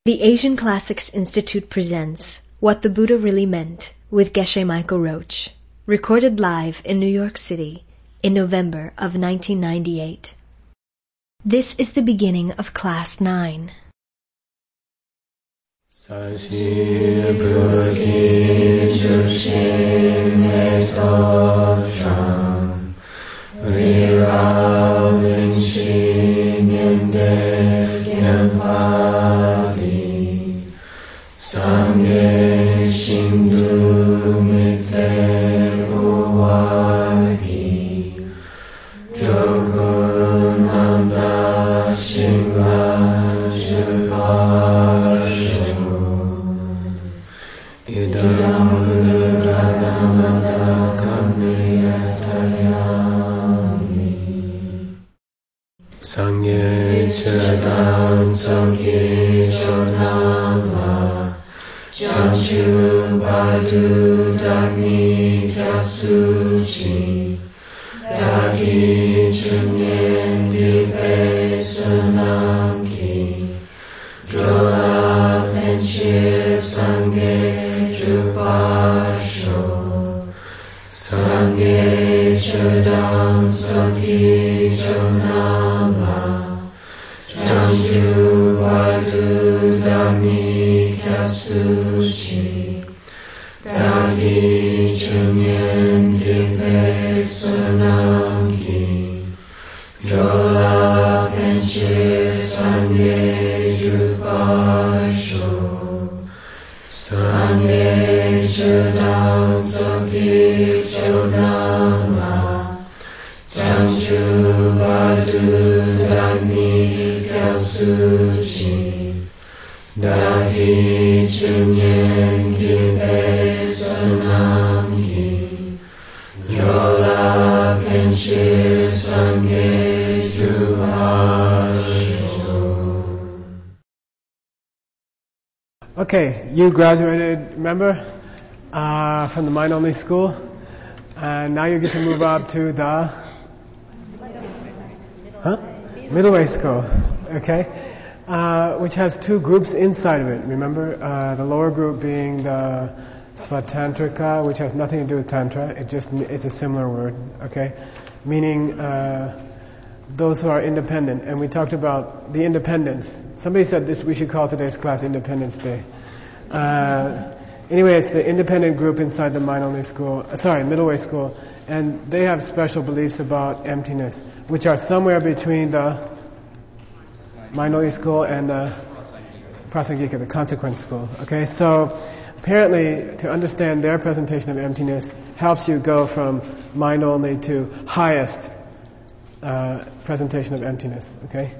The Asian Classics Institute presents What the Buddha Really Meant with Geshe Michael Roach, recorded live in New York City in November of 1998. This is the beginning of Class 9. Sashi Buddhi Jushin Metosham Rira Vinci Nyende Gyempati Sangye Shindu Mite Uwagi Jogunanda Shingla Jupashu Idam Ranamada Kamniyatayami Sangye Chadam Sangye Chonama Jamshu Badu Dagni Kyatsuchi Dagi Chunyen Dibe Sunamki Drola Penchir Sangye Jupasho Sangye Chodam Sangye Chonama Jamju Badu Dami Kyatsuchi Dagi Chunyen Dibe Sunamki Drola Penchir Sangye Jupasho Sangye Chodam Sangye Chodama Jamju Badu Dami Kyatsuchi Dagi Chunyen Dibe Sunamki Drola Penchir Sangye Jupasho. Okay, you graduated, remember, from the mind-only school, and now you get to move up to the middle way school, okay, which has two groups inside of it. Remember, the lower group being the Svatantrika, which has nothing to do with Tantra. It's a similar word, okay, meaning those who are independent. And we talked about the independence. Somebody said we should call today's class Independence Day. Anyway, it's the independent group inside the mind-only school, middle way school, and they have special beliefs about emptiness, which are somewhere between the mind-only school and the Prasangika, the consequence school. Okay, so apparently to understand their presentation of emptiness helps you go from mind-only to highest presentation of emptiness. Okay.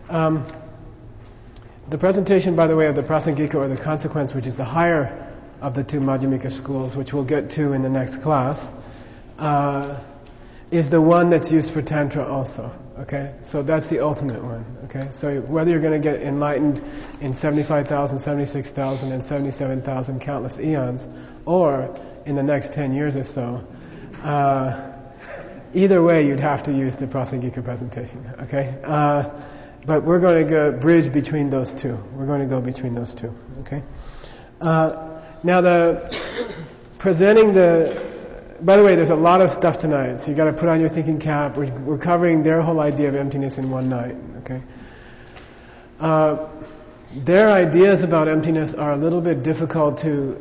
The presentation, by the way, of the Prasangika or the consequence, which is the higher of the two Madhyamika schools, which we'll get to in the next class, is the one that's used for Tantra also. Okay, so that's the ultimate one. Okay, so whether you're going to get enlightened in 75,000, 76,000, and 77,000 countless eons, or in the next 10 years or so, either way you'd have to use the Prasangika presentation. Okay. But we're going to go bridge between those two. We're going to go between those two. Okay. Now by the way, there's a lot of stuff tonight, so you got to put on your thinking cap. We're covering their whole idea of emptiness in one night. Okay. Their ideas about emptiness are a little bit difficult to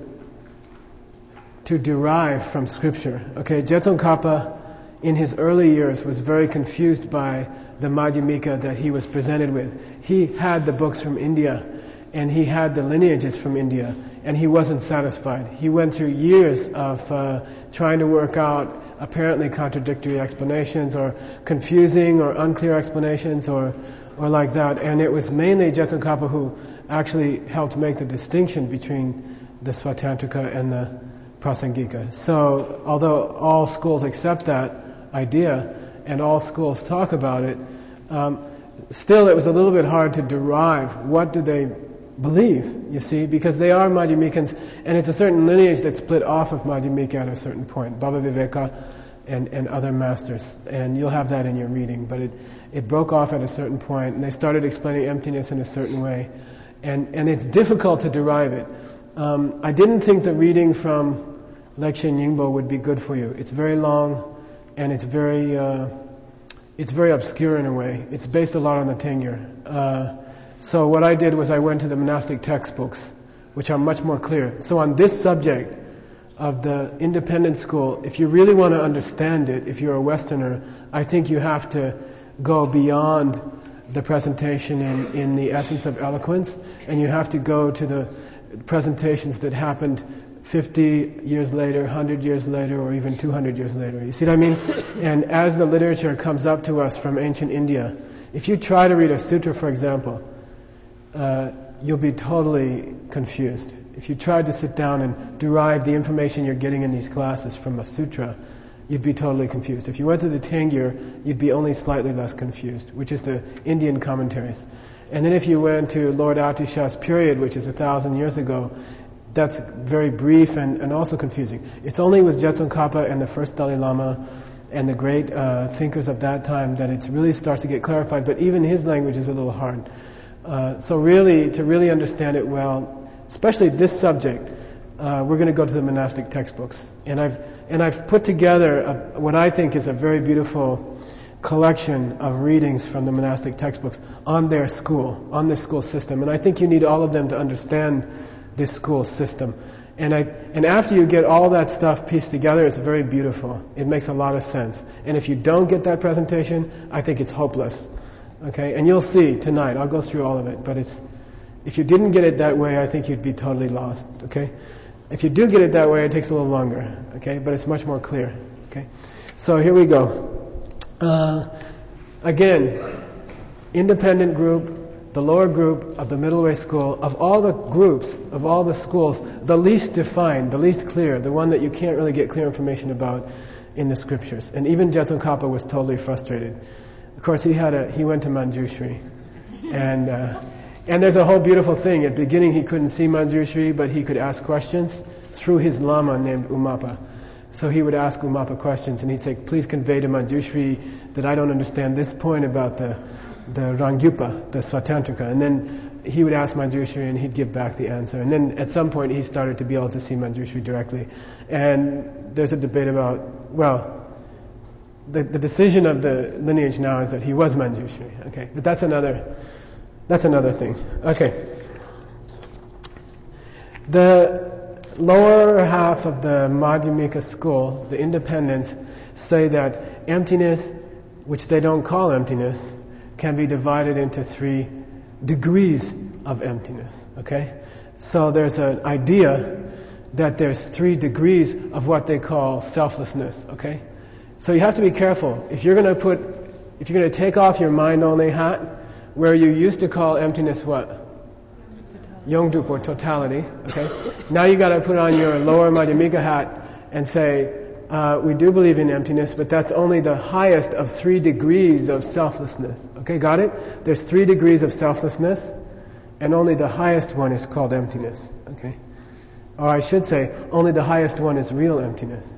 derive from scripture. Okay. Jetsun-Kappa, in his early years, was very confused by the Madhyamika that he was presented with. He had the books from India, and he had the lineages from India, and he wasn't satisfied. He went through years of trying to work out apparently contradictory explanations, or confusing or unclear explanations, or like that. And it was mainly Jetsun-Kappa who actually helped make the distinction between the Svatantrika and the Prasangika. So, although all schools accept that idea, and all schools talk about it, still it was a little bit hard to derive what do they believe, you see, because they are Madhyamikans, and it's a certain lineage that split off of Madhyamika at a certain point. Baba Viveka and other masters. And you'll have that in your reading. But it broke off at a certain point, and they started explaining emptiness in a certain way. And it's difficult to derive it. I didn't think the reading from Lekshe Nyingbo would be good for you. It's very long, and it's very obscure in a way. It's based a lot on the Tengyur. So what I did was I went to the monastic textbooks, which are much more clear. So on this subject of the independent school, if you really want to understand it, if you're a Westerner, I think you have to go beyond the presentation in the Essence of Eloquence, and you have to go to the presentations that happened 50 years later, 100 years later, or even 200 years later. You see what I mean? And as the literature comes up to us from ancient India, if you try to read a sutra, for example, you'll be totally confused. If you tried to sit down and derive the information you're getting in these classes from a sutra, you'd be totally confused. If you went to the Tengyur, you'd be only slightly less confused, which is the Indian commentaries. And then if you went to Lord Atisha's period, which is 1,000 years ago, that's very brief and also confusing. It's only with Jetsun Kappa and the first Dalai Lama and the great thinkers of that time that it really starts to get clarified, but even his language is a little hard. So really, to really understand it well, especially this subject, we're going to go to the monastic textbooks. And I've put together what I think is a very beautiful collection of readings from the monastic textbooks on their school, on this school system. And I think you need all of them to understand this school system. And after you get all that stuff pieced together, it's very beautiful. It makes a lot of sense. And if you don't get that presentation, I think it's hopeless. Okay? And you'll see tonight. I'll go through all of it. But if you didn't get it that way, I think you'd be totally lost. Okay? If you do get it that way, it takes a little longer. Okay? But it's much more clear. Okay? So here we go. Again, independent group, the lower group of the middle way school, of all the groups, of all the schools, the least defined, the least clear, the one that you can't really get clear information about in the scriptures. And even Jetsun Kappa was totally frustrated. Of course, he went to Manjushri. And there's a whole beautiful thing. At the beginning, he couldn't see Manjushri, but he could ask questions through his lama named Umapa. So he would ask Umapa questions, and he'd say, please convey to Manjushri that I don't understand this point about the Rangyupa, the Svatantrika. And then he would ask Manjushri, and he'd give back the answer. And then at some point, he started to be able to see Manjushri directly. And there's a debate about, the decision of the lineage now is that he was Manjushri. Okay, but that's another thing. Okay. The lower half of the Madhyamika school, the independents, say that emptiness, which they don't call emptiness, can be divided into 3 degrees of emptiness. Okay? So there's an idea that there's 3 degrees of what they call selflessness. Okay? So you have to be careful. If you're going to take off your mind-only hat, where you used to call emptiness what? Yongdup, or totality. Okay? Now you got to put on your lower Madhyamika hat and say, we do believe in emptiness, but that's only the highest of 3 degrees of selflessness. Okay, got it? There's 3 degrees of selflessness, and only the highest one is called emptiness. Okay? Or I should say, only the highest one is real emptiness.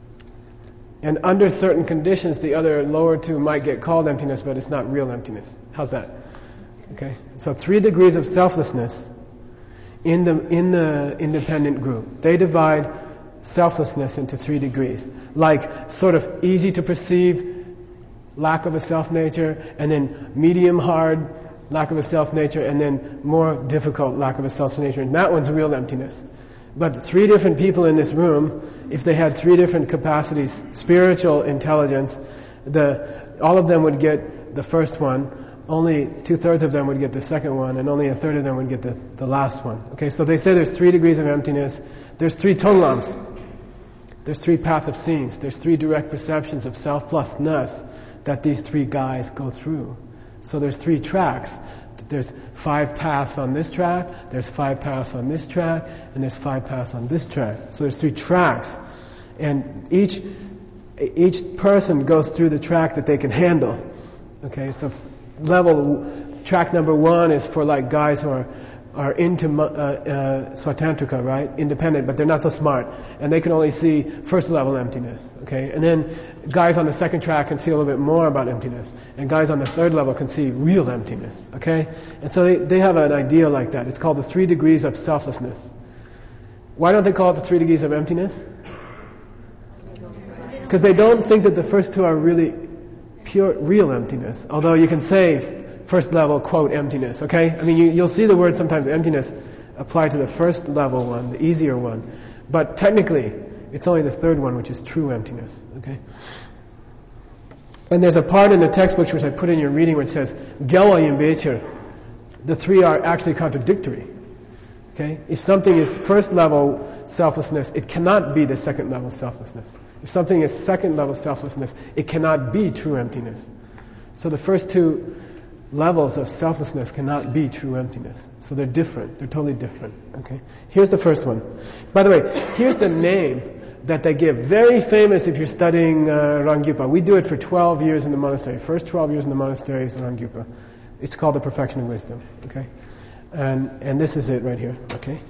And under certain conditions, the other lower 2 might get called emptiness, but it's not real emptiness. How's that? Okay? So 3 degrees of selflessness in the independent group. They divide selflessness into 3 degrees. Like sort of easy to perceive, lack of a self-nature, and then medium hard, lack of a self-nature, and then more difficult, lack of a self-nature. And that one's real emptiness. But 3 different people in this room, if they had 3 different capacities, spiritual intelligence, all of them would get the first one, only 2/3 of them would get the second one, and only 1/3 of them would get the last one. Okay, so they say there's 3 degrees of emptiness. There's 3 tonglams. There's 3 path of scenes. There's 3 direct perceptions of selflessness that these 3 guys go through. So there's 3 tracks. There's 5 paths on this track, there's 5 paths on this track, and there's 5 paths on this track. So there's 3 tracks. And each person goes through the track that they can handle. Okay, so track number 1 is for like guys who are are into swatantrika, right? Independent, but they're not so smart. And they can only see first level emptiness, okay? And then guys on the second track can see a little bit more about emptiness. And guys on the third level can see real emptiness, okay? And so they have an idea like that. It's called the 3 degrees of selflessness. Why don't they call it the 3 degrees of emptiness? Because they don't think that the first 2 are really pure, real emptiness. Although you can say first level, quote, emptiness, okay? I mean, you'll see the word sometimes emptiness applied to the first level one, the easier one. But technically, it's only the third one, which is true emptiness, okay? And there's a part in the textbooks which I put in your reading which says, Gyawa yin becher. The 3 are actually contradictory, okay? If something is first level selflessness, it cannot be the second level selflessness. If something is second level selflessness, it cannot be true emptiness. So the first 2 levels of selflessness cannot be true emptiness. So they're different. They're totally different. Okay? Here's the first one. By the way, here's the name that they give. Very famous if you're studying Ranggyupa. We do it for 12 years in the monastery. First 12 years in the monastery is Ranggyupa. It's called the Perfection of Wisdom. Okay? And this is it right here. Okay?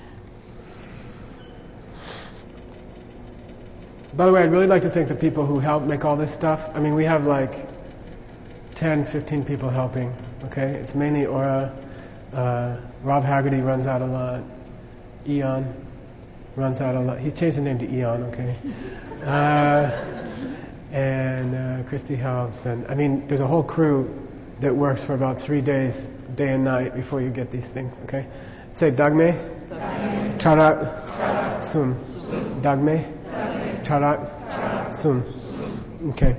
By the way, I'd really like to thank the people who help make all this stuff. I mean, we have like 10, 15 people helping, okay? It's mainly Aura. Rob Haggerty runs out a lot. Eon runs out a lot. He's changed the name to Eon, okay? And Christy helps. And I mean, there's a whole crew that works for about 3 days, day and night, before you get these things, okay? Say Dagme, Charak, Sun. Dagme, Charak, Sun. Okay.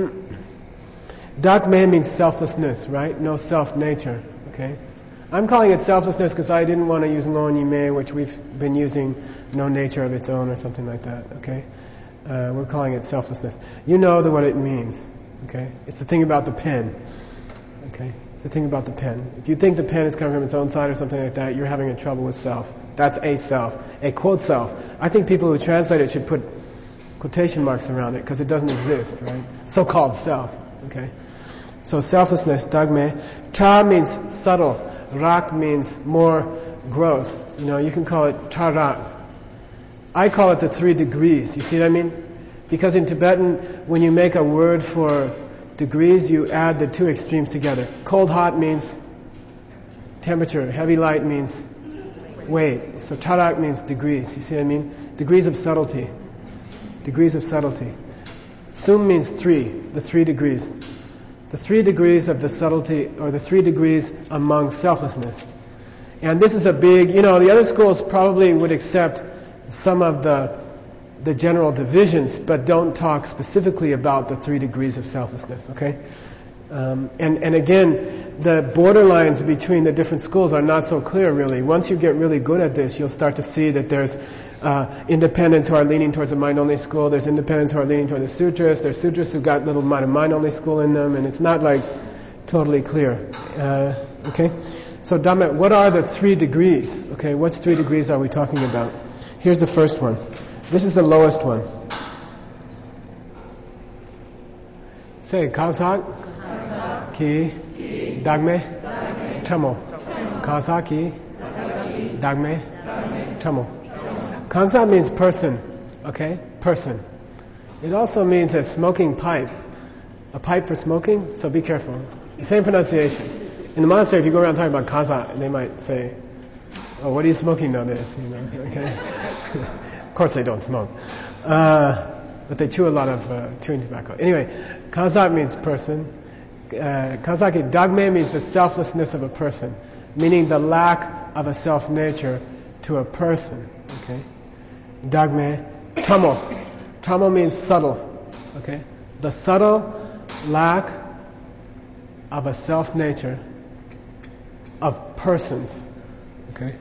Dakme means selflessness, right? No self-nature, okay? I'm calling it selflessness because I didn't want to use Lon Yime, which we've been using no nature of its own or something like that, okay? We're calling it selflessness. You know what it means, okay? It's the thing about the pen, okay? It's the thing about the pen. If you think the pen is coming from its own side or something like that, you're having a trouble with self. That's a self, a quote self. I think people who translate it should put quotation marks around it because it doesn't exist, right? So-called self, okay? So selflessness, dagme. Cha means subtle. Rak means more gross. You know, you can call it charak. I call it the 3 degrees. You see what I mean? Because in Tibetan, when you make a word for degrees, you add the 2 extremes together. Cold, hot means temperature. Heavy, light means weight. So charak means degrees. You see what I mean? Degrees of subtlety. Degrees of subtlety. Sum means 3. The 3 degrees. The 3 degrees of the subtlety, or the 3 degrees among selflessness. And this is a big, the other schools probably would accept some of the general divisions, but don't talk specifically about the 3 degrees of selflessness, okay? And again, the borderlines between the different schools are not so clear, really. Once you get really good at this, you'll start to see that there's independents who are leaning towards the mind-only school, there's independents who are leaning toward the sutras, there's sutras who got little mind-only school in them, and it's not like totally clear. Okay? So Dhamma, what are the 3 degrees? Okay, what 3 degrees are we talking about? Here's the first one. This is the lowest one. Say, Kazak, Ki, Dagme, Chamo. Kazaki, Dagme, Chamo. Kansa means person, okay? Person. It also means a smoking pipe. A pipe for smoking, so be careful. Same pronunciation. In the monastery, if you go around talking about kansa, they might say, oh, what are you smoking nowadays? Okay? Of course they don't smoke. But they chew a lot of chewing tobacco. Anyway, kansa means person. Kansaki dagme means the selflessness of a person, meaning the lack of a self-nature to a person. Okay? Dagme. Tamo. Tamo means subtle. Okay? The subtle lack of a self-nature of persons. Okay?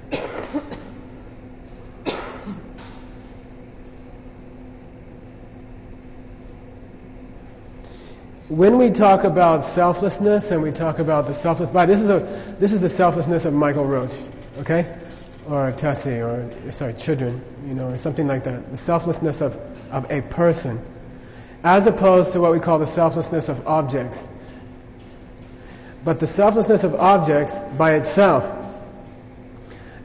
When we talk about selflessness and we talk about the selfless body, this is the selflessness of Michael Roach, okay? Or Tessie, or children, or something like that. The selflessness of a person, as opposed to what we call the selflessness of objects. But the selflessness of objects by itself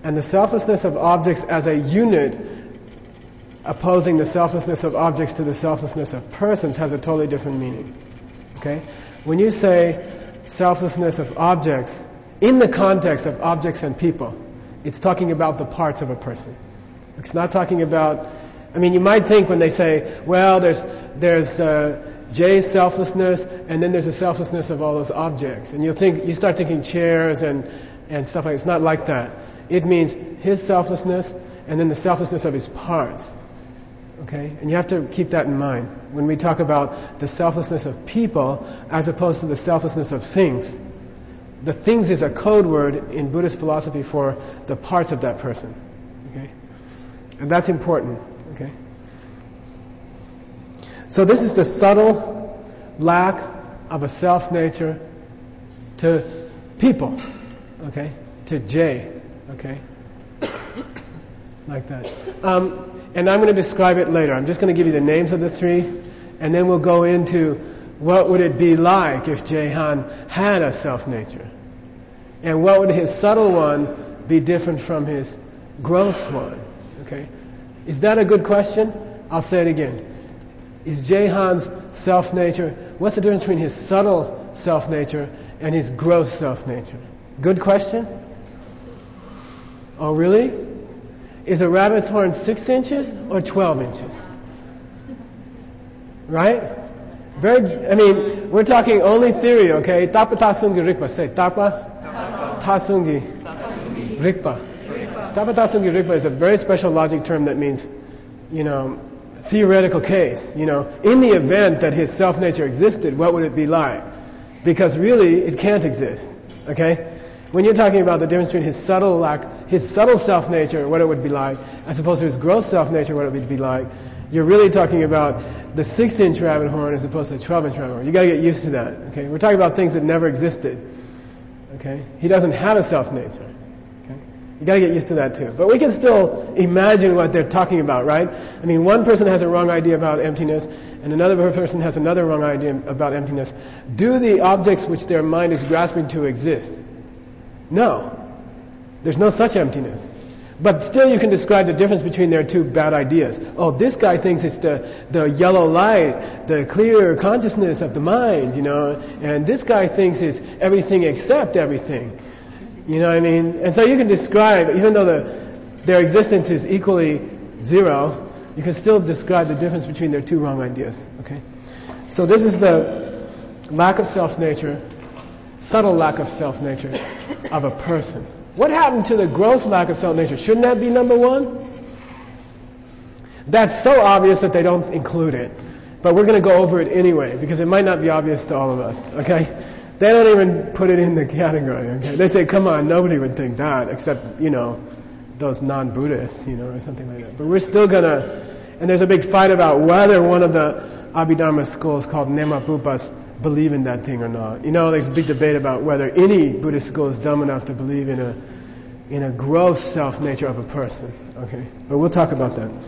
And the selflessness of objects as a unit, opposing the selflessness of objects to the selflessness of persons, has a totally different meaning. Okay? When you say selflessness of objects, in the context of objects and people, it's talking about the parts of a person. It's not talking about, you might think when they say, well, there's Jay's selflessness, and then there's the selflessness of all those objects. And you start thinking chairs and stuff like that. It's not like that. It means his selflessness and then the selflessness of his parts. Okay? And you have to keep that in mind when we talk about the selflessness of people as opposed to the selflessness of things. The things is a code word in Buddhist philosophy for the parts of that person. Okay? And that's important. Okay? So this is the subtle lack of a self-nature to people. Okay? To Jay. Okay? Like that. And I'm going to describe it later. I'm just going to give you the names of the three, and then we'll go into what would it be like if Jay-Han had a self-nature. And what would his subtle one be different from his gross one? Okay? Is that a good question? I'll say it again. Is Jay-Han's self-nature, what's the difference between his subtle self-nature and his gross self-nature? Good question? Oh, really? Is a rabbit's horn 6 inches or 12 inches? Right? We're talking only theory, okay? Tapa tasungi rikpa. Say, tapa tasungi rikpa. Tapa tasungi rikpa is a very special logic term that means, theoretical case. In the event that his self-nature existed, what would it be like? Because really, it can't exist. Okay? When you're talking about the difference between his subtle self-nature, what it would be like, as opposed to his gross self-nature, what it would be like, you're really talking about the 6-inch rabbit horn as opposed to the 12-inch rabbit horn. You got to get used to that. Okay, we're talking about things that never existed. Okay, he doesn't have a self-nature. Okay, you got to get used to that too. But we can still imagine what they're talking about, right? One person has a wrong idea about emptiness, and another person has another wrong idea about emptiness. Do the objects which their mind is grasping to exist? No. There's no such emptiness. But still you can describe the difference between their two bad ideas. Oh, this guy thinks it's the yellow light, the clear consciousness of the mind, and this guy thinks it's everything except everything. You know what I mean? And so you can describe, even though their existence is equally zero, you can still describe the difference between their two wrong ideas. Okay? So this is the lack of self-nature, subtle lack of self-nature of a person. What happened to the gross lack of self-nature? Shouldn't that be number one? That's so obvious that they don't include it. But we're going to go over it anyway, because it might not be obvious to all of us. Okay? They don't even put it in the category. Okay? They say, come on, nobody would think that, except, those non-Buddhists, or something like that. But we're still going to, and there's a big fight about whether one of the Abhidharma schools called Nema Bupas believe in that thing or not. There's a big debate about whether any Buddhist school is dumb enough to believe in a gross self-nature of a person. Okay? But we'll talk about that.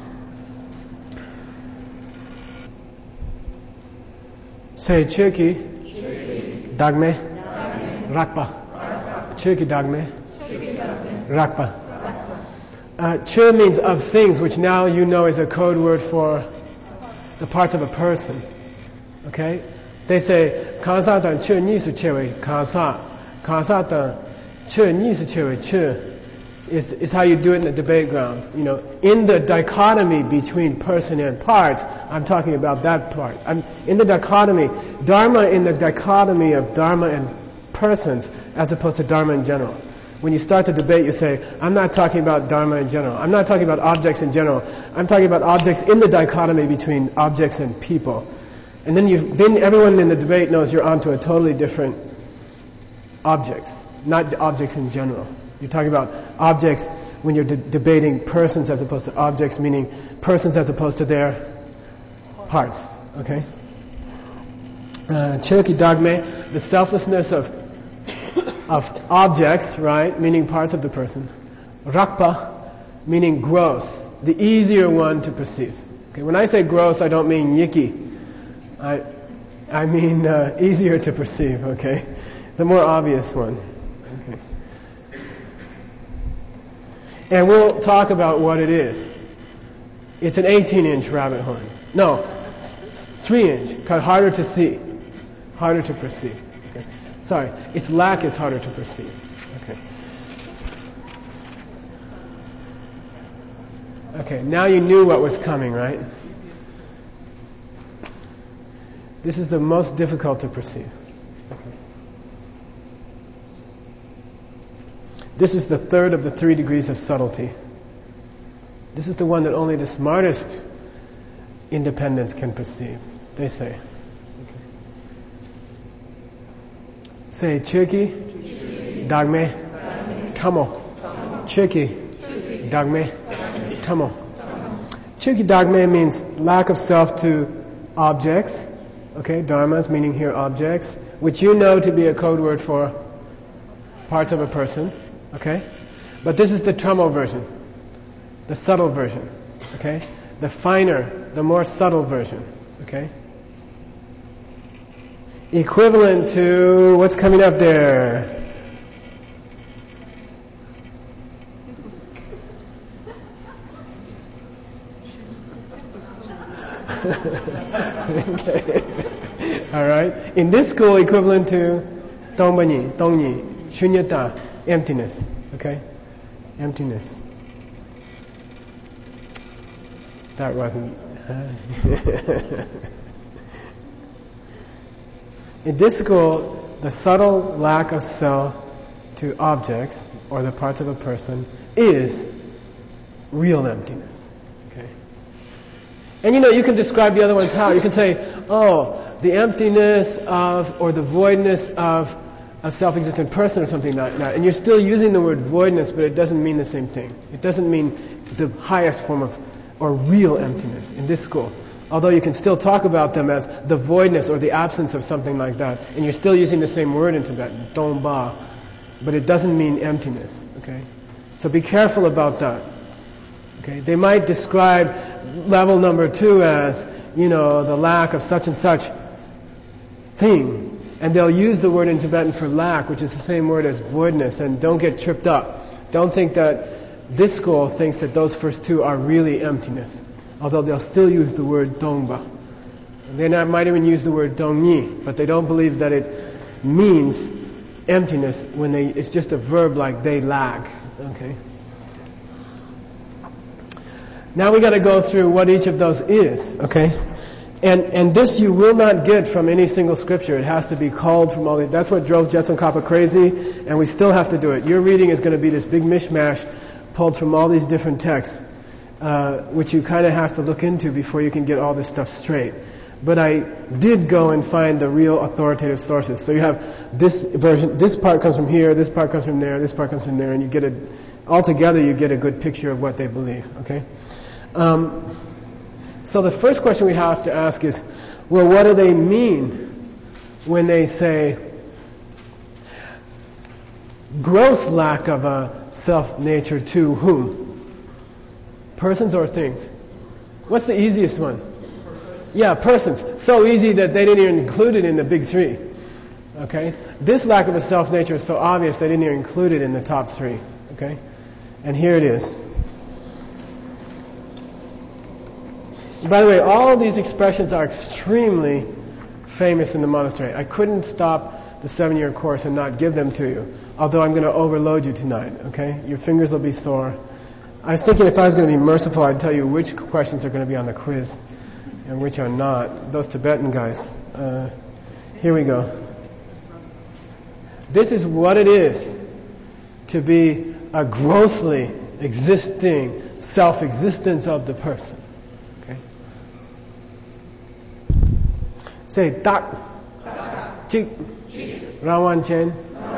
Say Chöki Dagme Rakpa. Chöki Dagme Rakpa. Chö means of things, which now you know is a code word for the parts of a person. Okay? They say, Kansa dan chö ni su chewe kansa. Kansa dan chö ni su chewe chö is how you do it in the debate ground. In the dichotomy between person and parts, I'm talking about that part. In the dichotomy, Dharma in the dichotomy of Dharma and persons as opposed to Dharma in general. When you start the debate, you say, I'm not talking about Dharma in general. I'm not talking about objects in general. I'm talking about objects in the dichotomy between objects and people. And then everyone in the debate knows you're onto a totally different objects, not objects in general. You're talking about objects when you're debating persons as opposed to objects, meaning persons as opposed to their parts. Okay? Chöki Dagme, the selflessness of objects, right, meaning parts of the person. Rakpa, meaning gross, the easier one to perceive. Okay, when I say gross, I don't mean yicky. I mean easier to perceive, okay? The more obvious one. Okay. And we'll talk about what it is. It's an 18-inch rabbit horn. No, 3-inch, harder to see, harder to perceive. Okay. Sorry, its lack is harder to perceive. Okay. Okay, now you knew what was coming, right? This is the most difficult to perceive. Okay. This is the third of the 3 degrees of subtlety. This is the one that only the smartest independents can perceive, they say. Okay. Say, Chöki, Dagme, Tamo. Chöki, Dagme, Tamo. Chöki Dagme means lack of self to objects. Okay, dharmas, meaning here objects, which you know to be a code word for parts of a person. Okay? But this is the Tamo version, the subtle version. Okay? The finer, the more subtle version. Okay? Equivalent to what's coming up there? Okay. All right. In this school, equivalent to Dongbani, Dongni, Shunyata, emptiness. Okay? Emptiness. That wasn't. In this school, the subtle lack of self to objects or the parts of a person is real emptiness. Okay? And you can describe the other ones how? You can say, the emptiness of, or the voidness of a self-existent person or something like that. And you're still using the word voidness, but it doesn't mean the same thing. It doesn't mean the highest form of, or real emptiness in this school. Although you can still talk about them as the voidness or the absence of something like that. And you're still using the same word in Tibetan, Dongba. But it doesn't mean emptiness. Okay? So be careful about that. Okay? They might describe level number 2 as, the lack of such and such thing. And they'll use the word in Tibetan for lack, which is the same word as voidness. And don't get tripped up. Don't think that this school thinks that those first 2 are really emptiness. Although they'll still use the word dongba. They might even use the word dongni, but they don't believe that it means emptiness when it's just a verb like they lack. Okay. Now we got to go through what each of those is. Okay. And this you will not get from any single scripture. It has to be called from all the... That's what drove Jetsun Kappa crazy, and we still have to do it. Your reading is going to be this big mishmash pulled from all these different texts, which you kind of have to look into before you can get all this stuff straight. But I did go and find the real authoritative sources. So you have this version, this part comes from here, this part comes from there, this part comes from there, and you get altogether you get a good picture of what they believe. Okay? So the first question we have to ask is, well, what do they mean when they say gross lack of a self-nature to whom? Persons or things? What's the easiest one? Yeah, persons. So easy that they didn't even include it in the big 3. Okay? This lack of a self-nature is so obvious they didn't even include it in the top 3. Okay? And here it is. By the way, all of these expressions are extremely famous in the monastery. I couldn't stop the 7-year course and not give them to you. Although I'm going to overload you tonight, okay? Your fingers will be sore. I was thinking if I was going to be merciful, I'd tell you which questions are going to be on the quiz and which are not. Those Tibetan guys. Here we go. This is what it is to be a grossly existing self-existence of the person. Okay? Say tak, chik, rawan chen,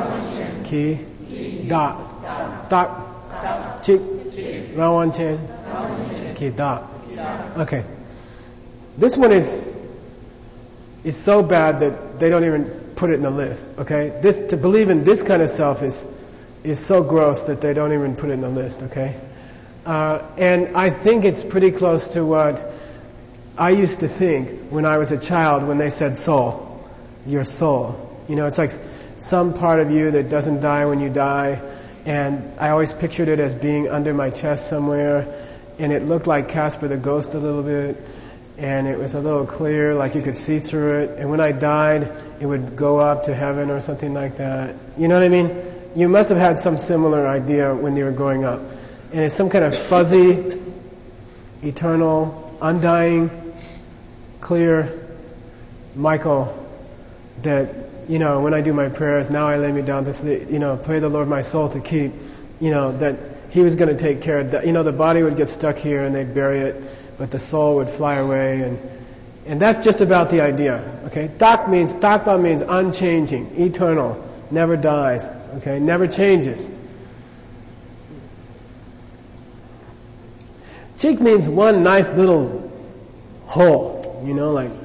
ki, da, tak, chik, rawan chen, ki, da. Okay. This one is so bad that they don't even put it in the list. Okay? To believe in this kind of self is so gross that they don't even put it in the list. Okay? And I think it's pretty close to what I used to think when I was a child when they said soul. Your soul. It's like some part of you that doesn't die when you die. And I always pictured it as being under my chest somewhere, and it looked like Casper the Ghost a little bit, and it was a little clear, like you could see through it. And when I died, it would go up to heaven or something like that. You know what I mean? You must have had some similar idea when you were growing up. And it's some kind of fuzzy, eternal, undying, clear Michael that, you know, when I do my prayers, now I lay me down to sleep, you know, pray the Lord my soul to keep, you know, that He was going to take care of that. You know, the body would get stuck here and they'd bury it, but the soul would fly away, and that's just about the idea, okay? Takpa means unchanging, eternal, never dies, okay? Never changes. Chik means one nice little hole, you know, like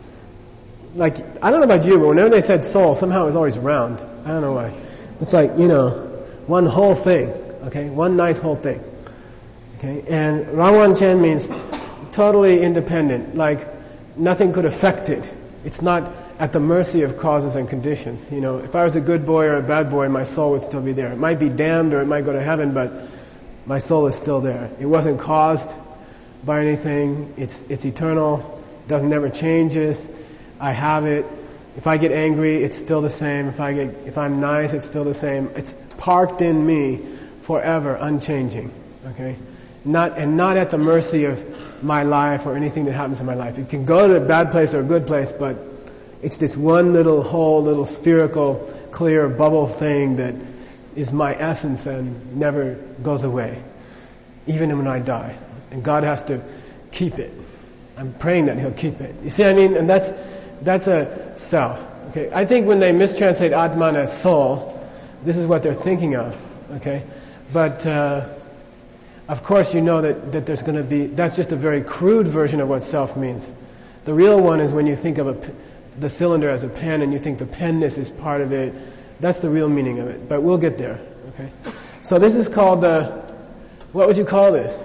I don't know about you, but whenever they said soul, somehow it was always round. I don't know why. It's like, you know, one whole thing, okay? One nice whole thing, okay? And Rawan Chen means totally independent, like nothing could affect it. It's not at the mercy of causes and conditions. You know, if I was a good boy or a bad boy, my soul would still be there. It might be damned or it might go to heaven, but my soul is still there. It wasn't caused by anything. It's eternal. It never changes. I have it. If I get angry, it's still the same. If I'm nice, it's still the same. It's parked in me forever, unchanging. Okay? Not at the mercy of my life or anything that happens in my life. It can go to a bad place or a good place, but it's this one little whole, little spherical, clear bubble thing that is my essence and never goes away, even when I die. And God has to keep it. I'm praying that He'll keep it. You see what I mean? And that's a self. Okay? I think when they mistranslate Atman as soul, this is what they're thinking of. Okay? But of course you know that there's going to be, that's just a very crude version of what self means. The real one is when you think of the cylinder as a pen and you think the penness is part of it. That's the real meaning of it. But we'll get there. Okay? So this is called what would you call this?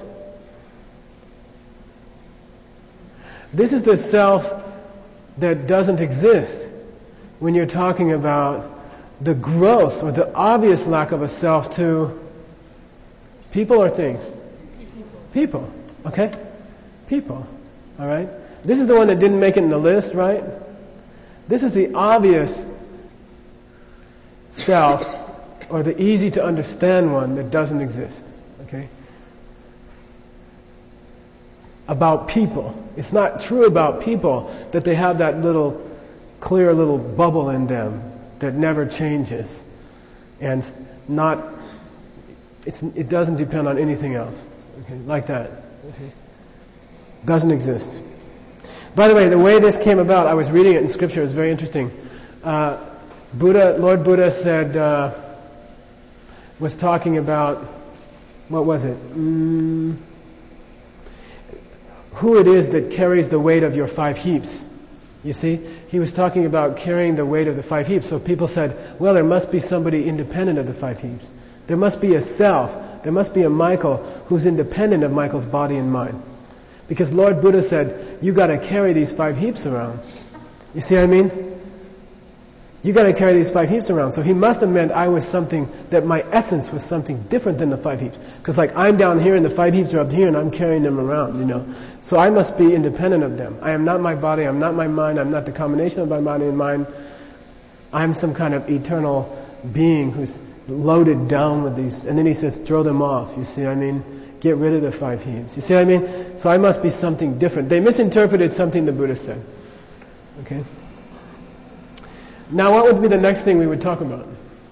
This is the self that doesn't exist when you're talking about the gross or the obvious lack of a self to people or things? People. Okay? People. Alright? This is the one that didn't make it in the list, right? This is the obvious self, or the easy to understand one that doesn't exist. Okay? About people. It's not true about people that they have that little clear little bubble in them that never changes, and it doesn't depend on anything else. Okay, like that. Okay. Doesn't exist. By the way, the way this came about, I was reading it in Scripture. It's very interesting. Lord Buddha said, was talking about, what was it? Who it is that carries the weight of your 5 heaps. You see? He was talking about carrying the weight of the 5 heaps. So people said, well, there must be somebody independent of the 5 heaps. There must be a self. There must be a Michael who's independent of Michael's body and mind. Because Lord Buddha said, you got to carry these 5 heaps around. You see what I mean? You got to carry these 5 heaps around. So he must have meant I was something, that my essence was something different than the 5 heaps. Because like I'm down here and the 5 heaps are up here and I'm carrying them around, you know. So I must be independent of them. I am not my body, I'm not my mind, I'm not the combination of my body and mind. I'm some kind of eternal being who's loaded down with these. And then he says, throw them off. You see what I mean? Get rid of the 5 heaps. You see what I mean? So I must be something different. They misinterpreted something the Buddha said. Okay? Now what would be the next thing we would talk about?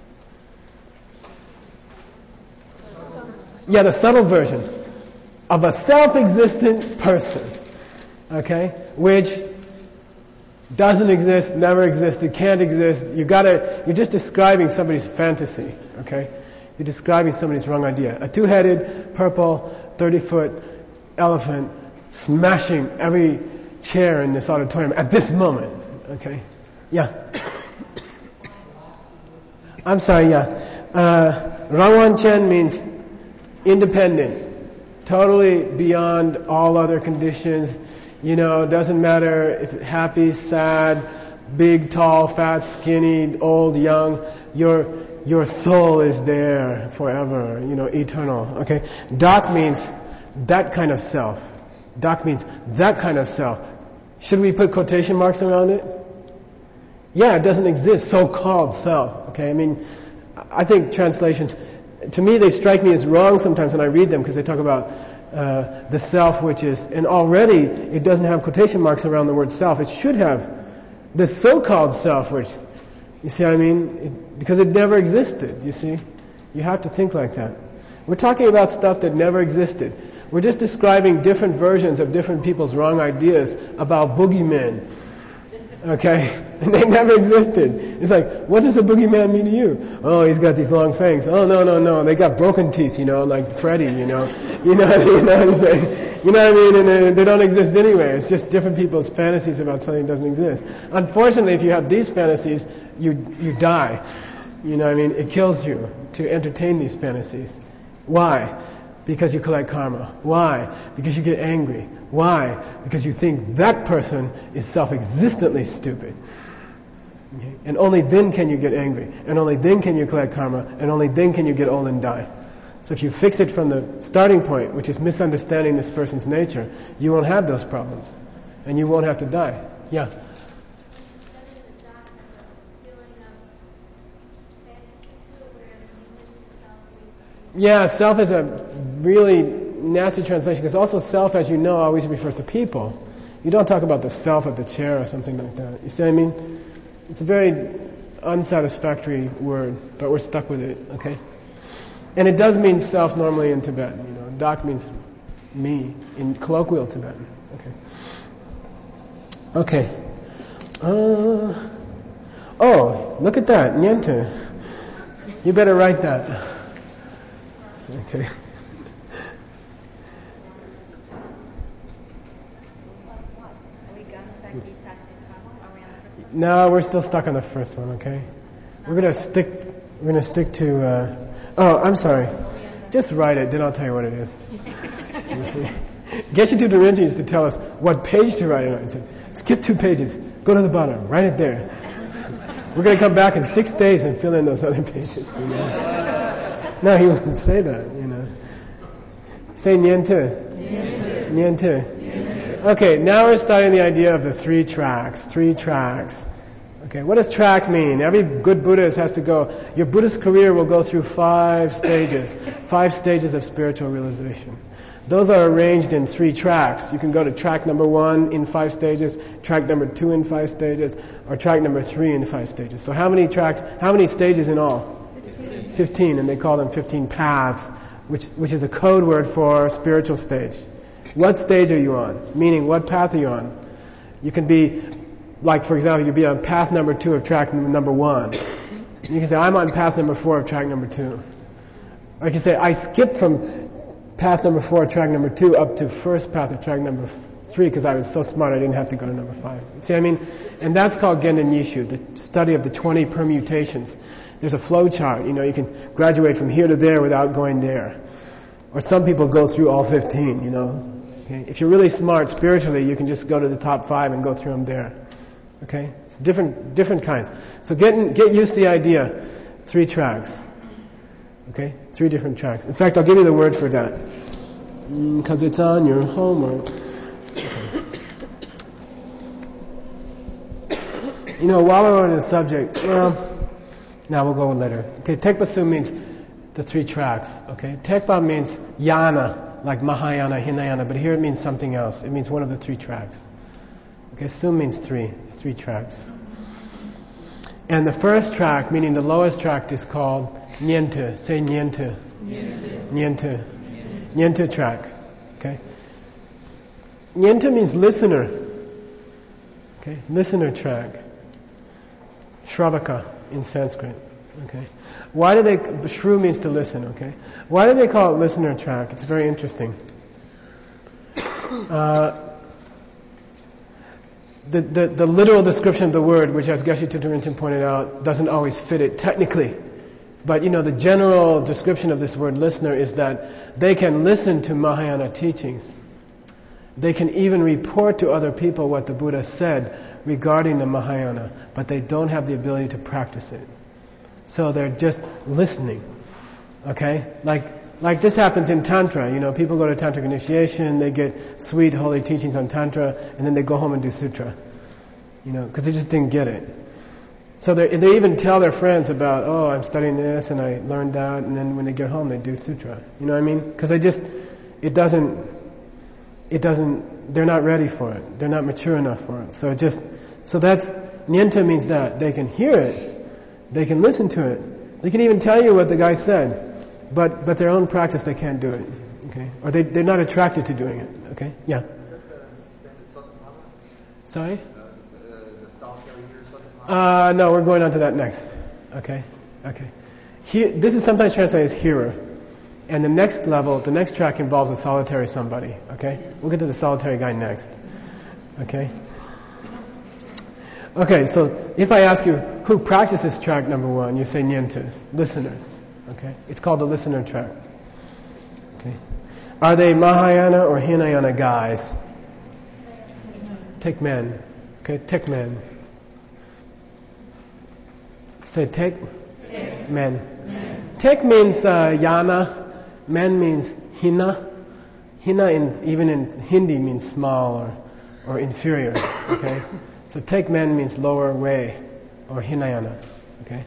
Yeah, the subtle version of a self-existent person. Okay? Which doesn't exist, never existed, can't exist. You're just describing somebody's fantasy. Okay? You're describing somebody's wrong idea. A 2-headed, purple, 30-foot elephant smashing every chair in this auditorium at this moment. Okay? Yeah. I'm sorry, yeah. Rawan Chen means independent, totally beyond all other conditions. You know, doesn't matter if happy, sad, big, tall, fat, skinny, old, young. You're your soul is there forever, eternal. Okay? Dak means that kind of self. Dak means that kind of self. Should we put quotation marks around it? Yeah, it doesn't exist, so-called self. Okay? I think translations, to me, they strike me as wrong sometimes when I read them because they talk about the self which is, and already it doesn't have quotation marks around the word self. It should have the so-called self, which, you see what I mean? Because it never existed, you see? You have to think like that. We're talking about stuff that never existed. We're just describing different versions of different people's wrong ideas about boogeymen. Okay? And they never existed. It's like, what does a boogeyman mean to you? Oh, he's got these long fangs. Oh, no. They got broken teeth, like Freddy, You know what I'm saying? You know what I mean? And they don't exist anyway. It's just different people's fantasies about something that doesn't exist. Unfortunately, if you have these fantasies, you die. You know what I mean? It kills you to entertain these fantasies. Why? Because you collect karma. Why? Because you get angry. Why? Because you think that person is self-existently stupid. Okay? And only then can you get angry. And only then can you collect karma. And only then can you get old and die. So if you fix it from the starting point, which is misunderstanding this person's nature, you won't have those problems. And you won't have to die. Yeah? Yeah, self is a really nasty translation because also self, as you know, always refers to people. You don't talk about the self of the chair or something like that. You see what I mean? It's a very unsatisfactory word, but we're stuck with it, okay? And it does mean self normally in Tibetan. Dak means me in colloquial Tibetan. Okay. Oh, look at that, Nyente. You better write that. Okay. No, we're still stuck on the first one. Okay. We're gonna stick to. Oh, I'm sorry. Just write it, then I'll tell you what it is. Okay. Geshe Rinpoche used to tell us what page to write it on. He said, skip 2 pages, go to the bottom, write it there. We're going to come back in 6 days and fill in those other pages. No, he wouldn't say that, Say Nyente. Nyente. Okay, now we're starting the idea of the 3 tracks. 3 tracks. Okay, what does track mean? Every good Buddhist has to go. Your Buddhist career will go through 5 stages. 5 stages of spiritual realization. Those are arranged in 3 tracks. You can go to track number 1 in 5 stages, track number 2 in 5 stages, or track number 3 in 5 stages. So how many tracks, how many stages in all? 15, and they call them 15 paths, which is a code word for spiritual stage. What stage are you on? Meaning, what path are you on? You can be, like for example, you'd be on path number 2 of track number 1. You can say, I'm on path number 4 of track number 2. Or you can say, I skipped from path number 4 of track number 2 up to first path of track number 3 because I was so smart I didn't have to go to number 5. See what I mean? And that's called Genden Yishu, the study of the 20 permutations. There's a flow chart, you can graduate from here to there without going there. Or some people go through all 15, Okay? If you're really smart spiritually, you can just go to the top 5 and go through them there. Okay? It's different kinds. So get used to the idea. 3 tracks. Okay? 3 different tracks. In fact, I'll give you the word for that. Because it's on your homework. Okay. While we're on the subject, now we'll go later. Okay, Tekpa means the 3 tracks. Okay? Tekpa means yana, like Mahayana, Hinayana, but here it means something else. It means one of the 3 tracks. Okay, Sum means 3 tracks. And the first track, meaning the lowest track, is called Nyente. Say Nyente. Nyente. Nyente track. Okay? Nyente means listener. Okay? Listener track. Shravaka in Sanskrit. Okay? Why do they, Shru means to listen, okay? Why do they call it listener track? It's very interesting. The literal description of the word, which as Geshe Rinpoche pointed out, doesn't always fit it technically. But the general description of this word listener is that they can listen to Mahayana teachings. They can even report to other people what the Buddha said regarding the Mahayana, but they don't have the ability to practice it. So they're just listening. Okay? Like this happens in Tantra. People go to Tantric initiation, they get sweet, holy teachings on Tantra, and then they go home and do Sutra. Because they just didn't get it. So they even tell their friends about, oh, I'm studying this and I learned that, and then when they get home they do Sutra. You know what I mean? Because they're not ready for it. They're not mature enough for it. So that's, Nyenta means that. They can hear it, they can listen to it, they can even tell you what the guy said, but their own practice they can't do it. Okay? Or they're not attracted to doing it. Okay? Yeah? Is that the same as Sotapanna? Sorry? The solitary here is Sotapanna? No, we're going on to that next. Okay? This is sometimes translated as hearer. And the next level, the next track involves a solitary somebody. Okay? We'll get to the solitary guy next. Okay? Okay, so if I ask you, who practices track number 1, you say nyentas, listeners. Okay? It's called the listener track. Okay? Are they Mahayana or Hinayana guys? Take men. Okay, take men. Say take. Men. Tek means yana. Men means hina. Hina even in Hindi means small or inferior. Okay? So tek men means lower way or hinayana. Okay?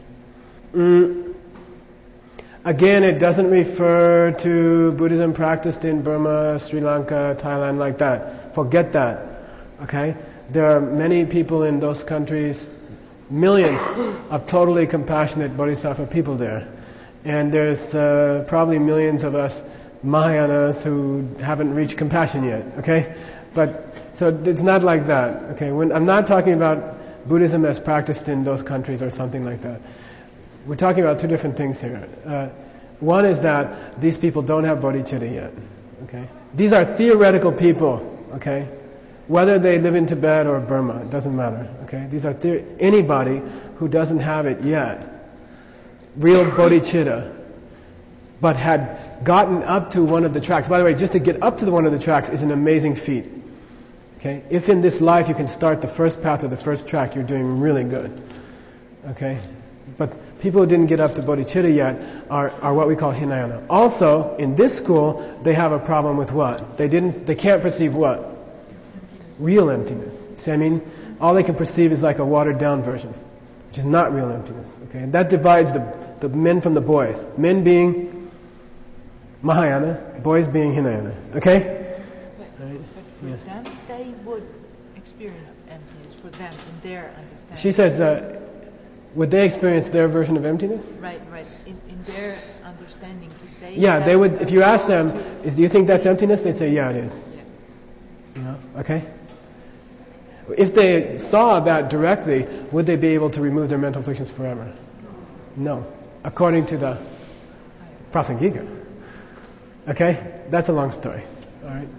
Again, it doesn't refer to Buddhism practiced in Burma, Sri Lanka, Thailand, like that. Forget that. Okay? There are many people in those countries, millions of totally compassionate bodhisattva people there. And there's probably millions of us Mahayanas who haven't reached compassion yet. Okay? So it's not like that. Okay? I'm not talking about Buddhism as practiced in those countries or something like that. We're talking about two different things here. One is that these people don't have bodhicitta yet. Okay? These are theoretical people. Okay? Whether they live in Tibet or Burma, it doesn't matter. Okay? These are anybody who doesn't have it yet, real bodhicitta, but had gotten up to one of the tracks. By the way, just to get up to one of the tracks is an amazing feat. Okay? If in this life you can start the first path or the first track, you're doing really good. Okay? But people who didn't get up to bodhicitta yet are what we call Hinayana. Also, in this school, they have a problem with what? They can't perceive what? Real emptiness. See what I mean? All they can perceive is like a watered down version, which is not real emptiness. Okay? And that divides the men from the boys. Men being Mahayana, boys being Hinayana. Okay? But for them, they would experience emptiness for them in their understanding. She says, would they experience their version of emptiness? Right. In their understanding, they. Yeah, they would. If you ask them, do you think that's emptiness? They'd say, yeah, it is. Yeah. Okay? If they saw that directly, would they be able to remove their mental afflictions forever? No. According to the Prasangika. Okay? That's a long story. Alright?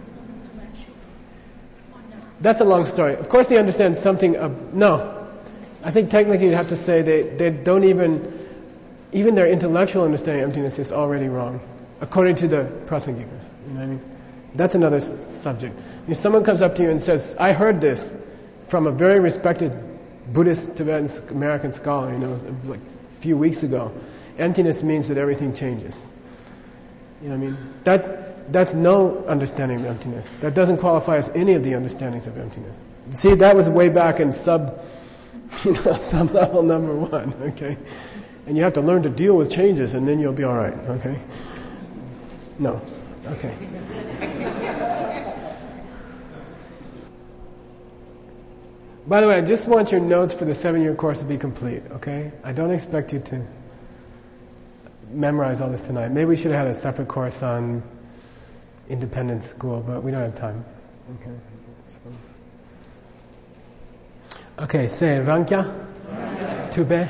That's a long story. Of course they understand something of... No. I think technically you'd have to say they don't even their intellectual understanding of emptiness is already wrong. According to the Prasangika. You know what I mean? That's another subject. If someone comes up to you and says, I heard this from a very respected Buddhist Tibetan American scholar, like a few weeks ago. Emptiness means that everything changes. You know what I mean? That's no understanding of emptiness. That doesn't qualify as any of the understandings of emptiness. See, that was way back in sub level number 1, okay? And you have to learn to deal with changes and then you'll be alright, okay? No. Okay. By the way, I just want your notes for the 7-year course to be complete, okay? I don't expect you to memorize all this tonight. Maybe we should have had a separate course on independent school, but we don't have time. Okay, say Rankya, Tube,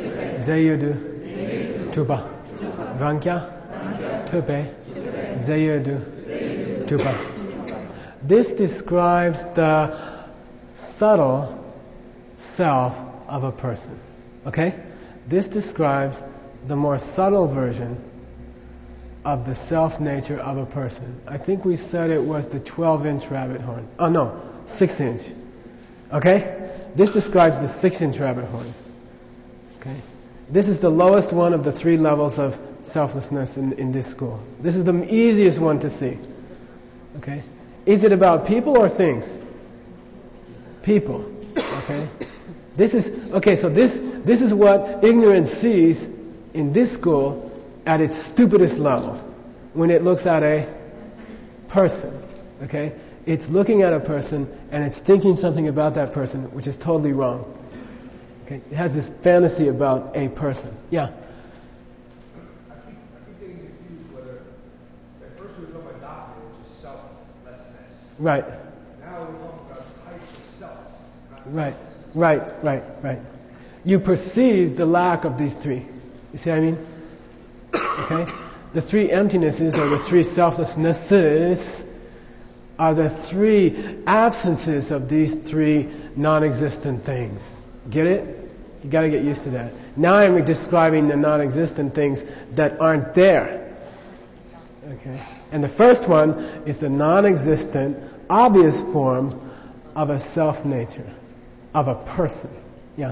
Zayudu, Tuba. Rankya, Tube, Zayudu, Tuba. This describes the subtle self of a person. Okay? This describes the more subtle version of the self nature of a person. I think we said it was the 12-inch rabbit horn. Oh no, 6-inch. Okay? This describes the 6-inch rabbit horn. Okay? This is the lowest one of the 3 levels of selflessness in this school. This is the easiest one to see. Okay? Is it about people or things? People. Okay? So this is what ignorance sees in this school at its stupidest level. When it looks at a person. Okay? It's looking at a person and it's thinking something about that person which is totally wrong. Okay? It has this fantasy about a person. Yeah? I keep getting confused whether, at first we were talking about doctrine, which is selflessness. Right. Now we're talking about types of self, not Right. selflessness. Right. You perceive the lack of these 3. You see what I mean? Okay? The 3 emptinesses or the 3 selflessnesses are the 3 absences of these 3 non-existent things. Get it? You got to get used to that. Now I'm describing the non-existent things that aren't there. Okay? And the first one is the non-existent, obvious form of a self-nature, of a person. Yeah?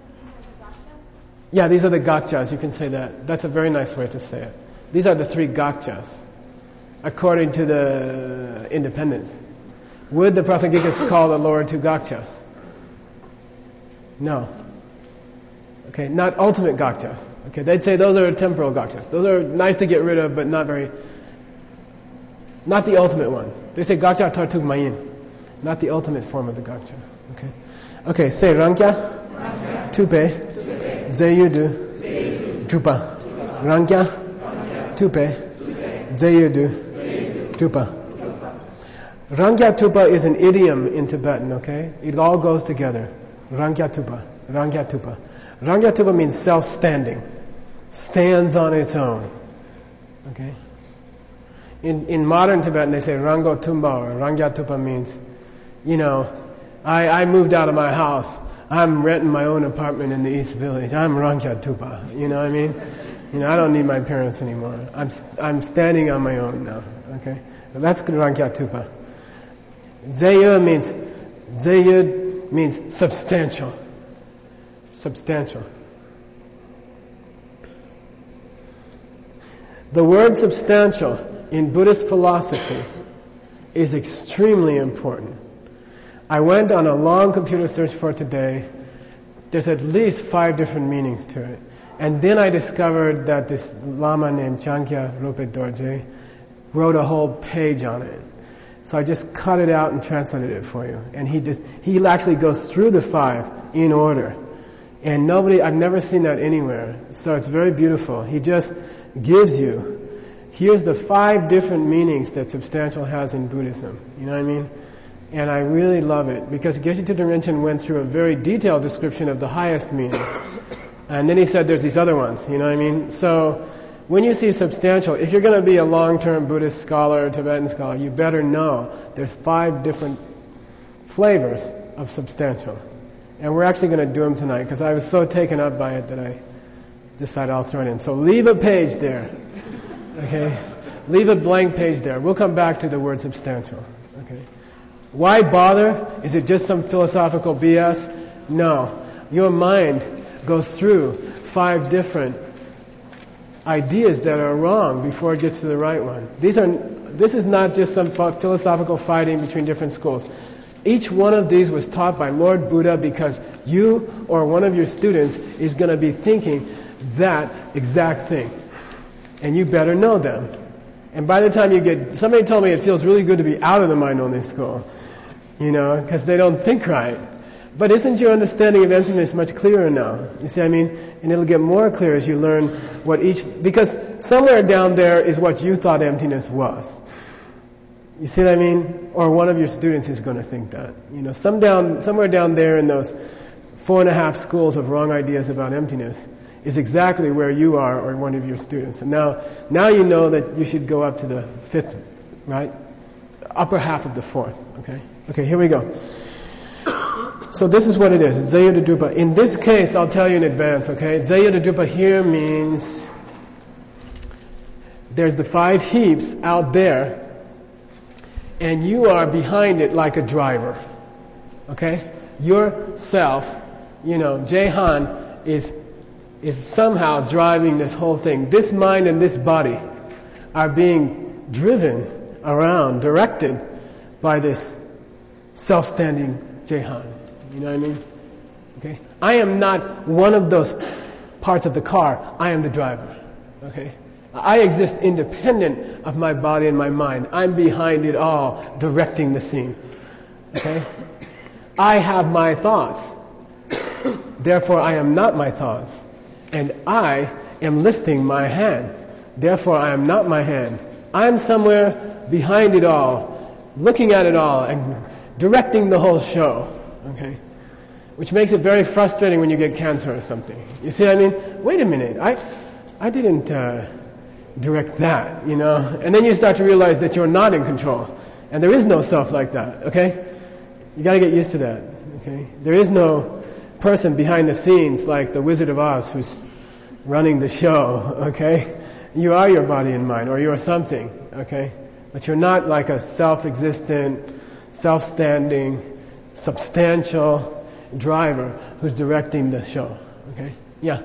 Yeah, these are the gakchas. You can say that. That's a very nice way to say it. These are the 3 gakchas, according to the independence. Would the Prasangikas call the lower 2 gakchas? No. Okay, not ultimate gakchas. Okay, they'd say those are temporal gakchas. Those are nice to get rid of, but not the ultimate one. They say gakcha tartug mayin, not the ultimate form of the gakcha. Okay, say rankya, tupe, zeyudu, tupa. Rankya, tupe, zeyudu, tupa. Rankya tupa is an idiom in Tibetan, okay? It all goes together. Rankya tupa, rankya tupa. Rankya tupa means self-standing. Stands on its own. Okay? In modern Tibetan they say Rango Tumba or Rangya Tupa means, I moved out of my house. I'm renting my own apartment in the East Village. I'm Rangya Tupa. You know what I mean? I don't need my parents anymore. I'm standing on my own now. Okay? That's Rangya Tupa. Zeyud means substantial. Substantial. The word substantial in Buddhist philosophy is extremely important. I went on a long computer search for today. There's at least 5 different meanings to it. And then I discovered that this Lama named Chankya Rinpoche Dorje wrote a whole page on it. So I just cut it out and translated it for you. And he actually goes through the 5 in order. And I've never seen that anywhere. So it's very beautiful. He just gives you, here's the 5 different meanings that substantial has in Buddhism. You know what I mean? And I really love it because Geshe Thupten Rinchen went through a very detailed description of the highest meaning. And then he said there's these other ones, you know what I mean? So when you see substantial, if you're going to be a long-term Buddhist scholar, Tibetan scholar, you better know there's 5 different flavors of substantial. And we're actually going to do them tonight because I was so taken up by it that I decided I'll throw it in. So leave a page there. Okay? Leave a blank page there. We'll come back to the word substantial. Okay? Why bother? Is it just some philosophical BS? No. Your mind goes through 5 different ideas that are wrong before it gets to the right one. This is not just some philosophical fighting between different schools. Each one of these was taught by Lord Buddha because you or one of your students is going to be thinking that exact thing. And you better know them. And by the time somebody told me it feels really good to be out of the mind-only school, because they don't think right. But isn't your understanding of emptiness much clearer now? You see what I mean? And it'll get more clear as you learn because somewhere down there is what you thought emptiness was. You see what I mean? Or one of your students is going to think that. Somewhere down there in those 4.5 schools of wrong ideas about emptiness is exactly where you are or one of your students. And now you know that you should go up to the 5th, right? Upper half of the 4th, okay? Okay, here we go. So this is what it is. Zeyudadupa. In this case, I'll tell you in advance, okay? Zeyudadupa here means there's the 5 heaps out there and you are behind it like a driver. Okay? Yourself, Jehan is is somehow driving this whole thing. This mind and this body are being driven around, directed by this self-standing Jehan. You know what I mean? Okay? I am not one of those parts of the car. I am the driver. Okay? I exist independent of my body and my mind. I'm behind it all, directing the scene. Okay? I have my thoughts. Therefore, I am not my thoughts. And I am lifting my hand. Therefore, I am not my hand. I'm somewhere behind it all, looking at it all, and directing the whole show. Okay? Which makes it very frustrating when you get cancer or something. You see what I mean? Wait a minute. I didn't direct that, you know? And then you start to realize that you're not in control. And there is no self like that, okay? You gotta get used to that, okay? There is no person behind the scenes like the Wizard of Oz who's running the show, okay? You are your body and mind, or you are something, okay? But you're not like a self-existent, self-standing, substantial driver who's directing the show, okay? Yeah?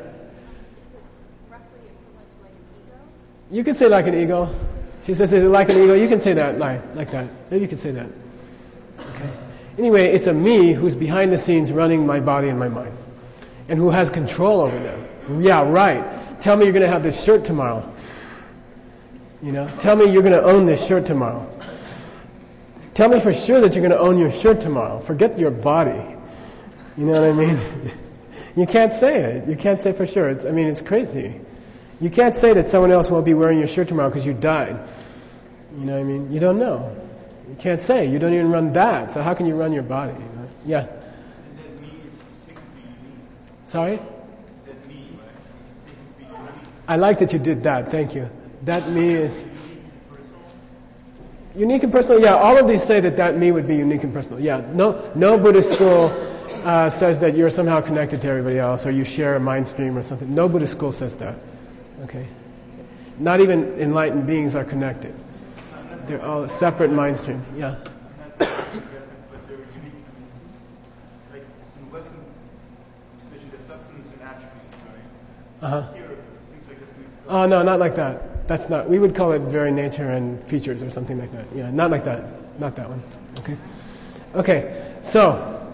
You can say like an ego. She says, is it like an ego? You can say that like that. Maybe you can say that. Okay. Anyway, it's a me who's behind the scenes running my body and my mind. And who has control over them. Yeah, right. Tell me you're going to have this shirt tomorrow. You know, tell me you're going to own this shirt tomorrow. Tell me for sure that you're going to own your shirt tomorrow. Forget your body. You know what I mean? You can't say it. You can't say for sure. It's crazy. You can't say that someone else won't be wearing your shirt tomorrow because you died. You know what I mean? You don't know. You can't say. You don't even run that. So how can you run your body? You know? Yeah. And that me is technically unique. Sorry? That me is technically unique. I like that you did that. Thank you. That me is unique and personal. Yeah, all of these say that me would be unique and personal. Yeah. No Buddhist school says that you're somehow connected to everybody else or you share a mind stream or something. No Buddhist school says that. Okay. Not even enlightened beings are connected. They're all separate mind streams. Yeah. But they're unique. Like in Western tradition, there's substance and attribute, right? Uh-huh. Here, it seems like this makes sense. Oh, no, not like that. That's not. We would call it very nature and features or something like that. Yeah, not like that. Not that one. Okay. Okay. So,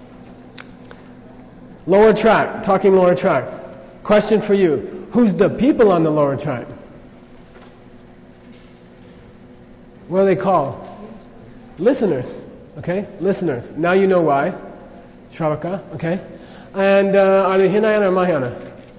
lower track. Talking lower track. Question for you. Who's the people on the lower track? What are they called? Listeners. Okay? Listeners. Now you know why. Shravaka. Okay? And are they Hinayana or Mahayana?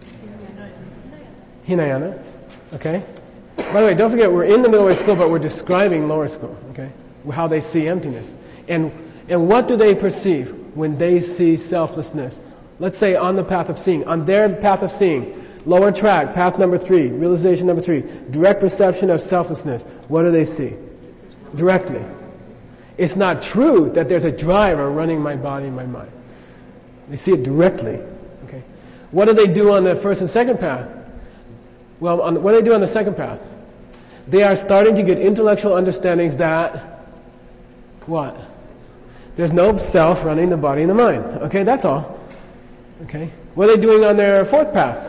Hinayana. Okay? By the way, don't forget, we're in the middle way school, but we're describing lower school. Okay? How they see emptiness. And what do they perceive when they see selflessness? Let's say on the path of seeing. On their path of seeing. Lower track, path number 3, realization number 3, direct perception of selflessness. What do they see? Directly. It's not true that there's a driver running my body and my mind. They see it directly. Okay. What do they do on the first and second path? Well, what do they do on the second path? They are starting to get intellectual understandings that, what? There's no self running the body and the mind. Okay, that's all. Okay. What are they doing on their fourth path?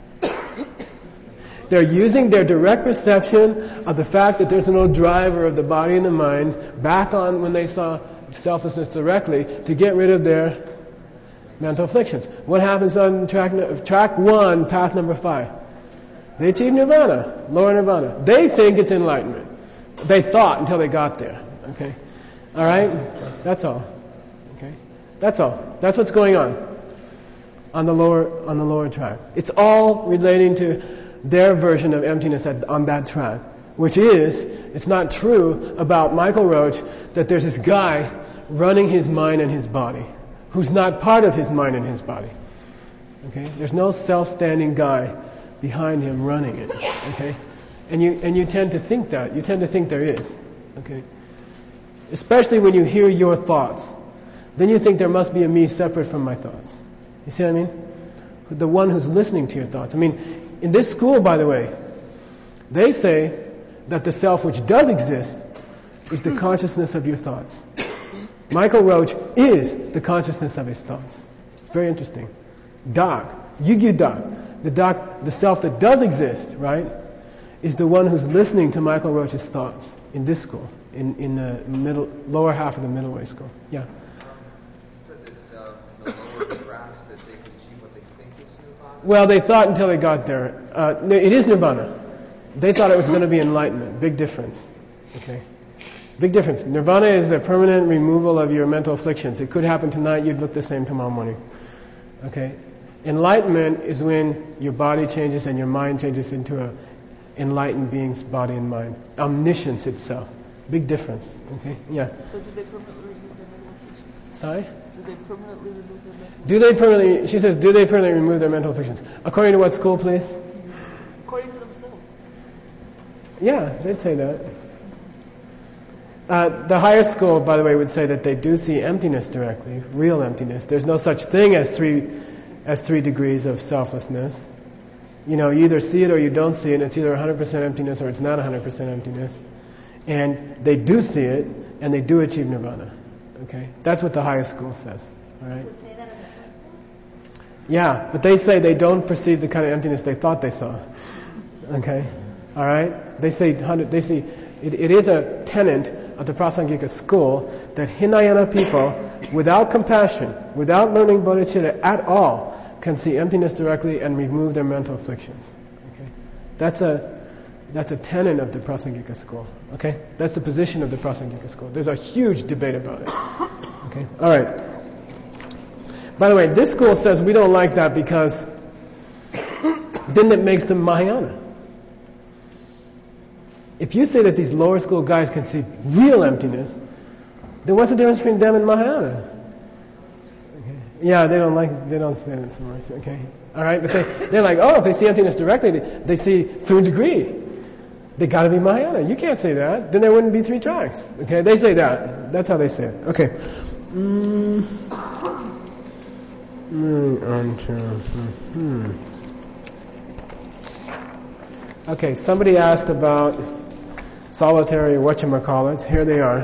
They're using their direct perception of the fact that there's no driver of the body and the mind back on when they saw selflessness directly to get rid of their mental afflictions. What happens on track 1, path number 5? They achieve nirvana, lower nirvana. They think it's enlightenment. They thought until they got there. Okay? Alright? That's all. Okay? That's all. That's what's going on the lower track. It's all relating to their version of emptiness on that track, which is, it's not true about Michael Roach that there's this guy running his mind and his body, who's not part of his mind and his body. Okay? There's no self-standing guy behind him running it. Okay? And you tend to think that. You tend to think there is. Okay? Especially when you hear your thoughts. Then you think there must be a me separate from my thoughts. You see what I mean? The one who's listening to your thoughts. I mean, in this school, by the way, they say that the self which does exist is the consciousness of your thoughts. Michael Roach is the consciousness of his thoughts. It's very interesting. Dag, Yugyu Dag. The self that does exist, right, is the one who's listening to Michael Roach's thoughts in this school, in the lower half of the middle way school. Yeah. You said that in the lower tracks that they could achieve what they think is nirvana? Well, they thought until they got there. No, it is nirvana. They thought it was going to be enlightenment. Big difference. Okay. Big difference. Nirvana is the permanent removal of your mental afflictions. It could happen tonight, you'd look the same tomorrow morning. Okay? Enlightenment is when your body changes and your mind changes into an enlightened being's body and mind. Omniscience itself. Big difference. Okay? Yeah. So do they permanently remove their mental afflictions? Sorry? Do they permanently remove their mental afflictions? Do they permanently, she says, do they permanently remove their mental afflictions? According to what school, please? According to themselves. Yeah, they'd say that. The higher school, by the way, would say that they do see emptiness directly, real emptiness. There's no such thing as three degrees of selflessness. You know, you either see it or you don't see it. It's either 100% emptiness or it's not 100% emptiness. And they do see it, and they do achieve nirvana. Okay, that's what the higher school says. All right. Does it say that in the first school? Yeah, but they say they don't perceive the kind of emptiness they thought they saw. Okay, all right. They say it is a tenet of the Prasangika school that Hinayana people, without compassion, without learning bodhicitta at all, can see emptiness directly and remove their mental afflictions. Okay, that's a tenet of the Prasangika school. Okay, that's the position of the Prasangika school. There's a huge debate about it. Okay, all right. By the way, this school says we don't like that because then it makes them Mahayana. If you say that these lower school guys can see real emptiness, then what's the difference between them and Mahayana? Okay. Yeah, they don't say it so much. Okay, all right, but they're like, oh, if they see emptiness directly, they see third degree. They got to be Mahayana. You can't say that. Then there wouldn't be three tracks. Okay, they say that. That's how they say it. Okay. Okay, somebody asked about solitary whatchamacallits. Here they are.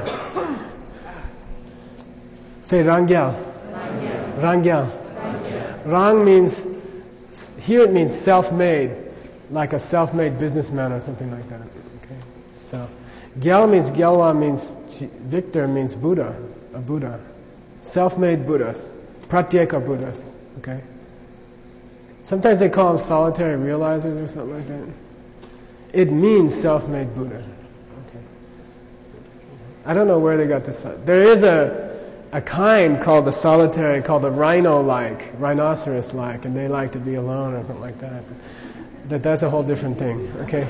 Say Rangyal. Rangyal. Rang means, here it means self-made, like a self-made businessman or something like that. Okay, so Gyal means, Gyalwa means, Victor means Buddha, a Buddha. Self-made Buddhas, Pratyeka Buddhas. Okay. Sometimes they call them solitary realizers or something like that. It means self-made Buddha. Okay. I don't know where they got this. There is a kind called the solitary, called the rhinoceros-like, and they like to be alone or something like that. That's a whole different thing. Okay.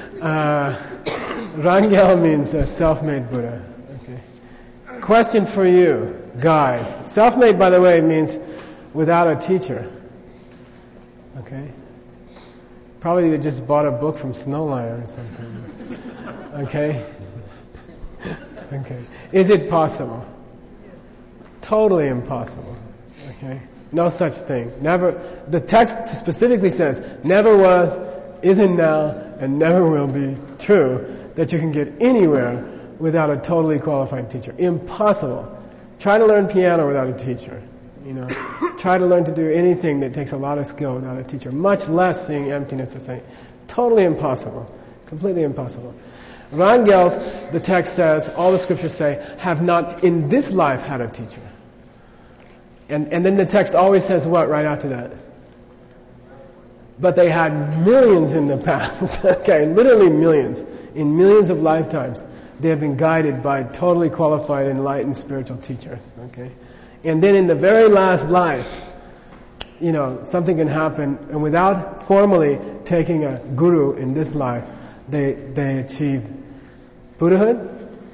Rangyal means a self-made Buddha. Okay. Question for you, guys. Self-made, by the way, means without a teacher. Okay. Probably they just bought a book from Snowline or something. Okay? Okay. Is it possible? Totally impossible. Okay? No such thing. Never. The text specifically says, never was, isn't now, and never will be true that you can get anywhere without a totally qualified teacher. Impossible. Try to learn piano without a teacher. You know, try to learn to do anything that takes a lot of skill without a teacher, much less seeing emptiness or saying. Totally impossible. Completely impossible. Rangyals, the text says, all the scriptures say, have not in this life had a teacher. And then the text always says what right after that? But they had millions in the past. Okay, literally millions. In millions of lifetimes, they have been guided by totally qualified, enlightened spiritual teachers. Okay? And then in the very last life, you know, something can happen, and without formally taking a guru in this life, they achieve Buddhahood.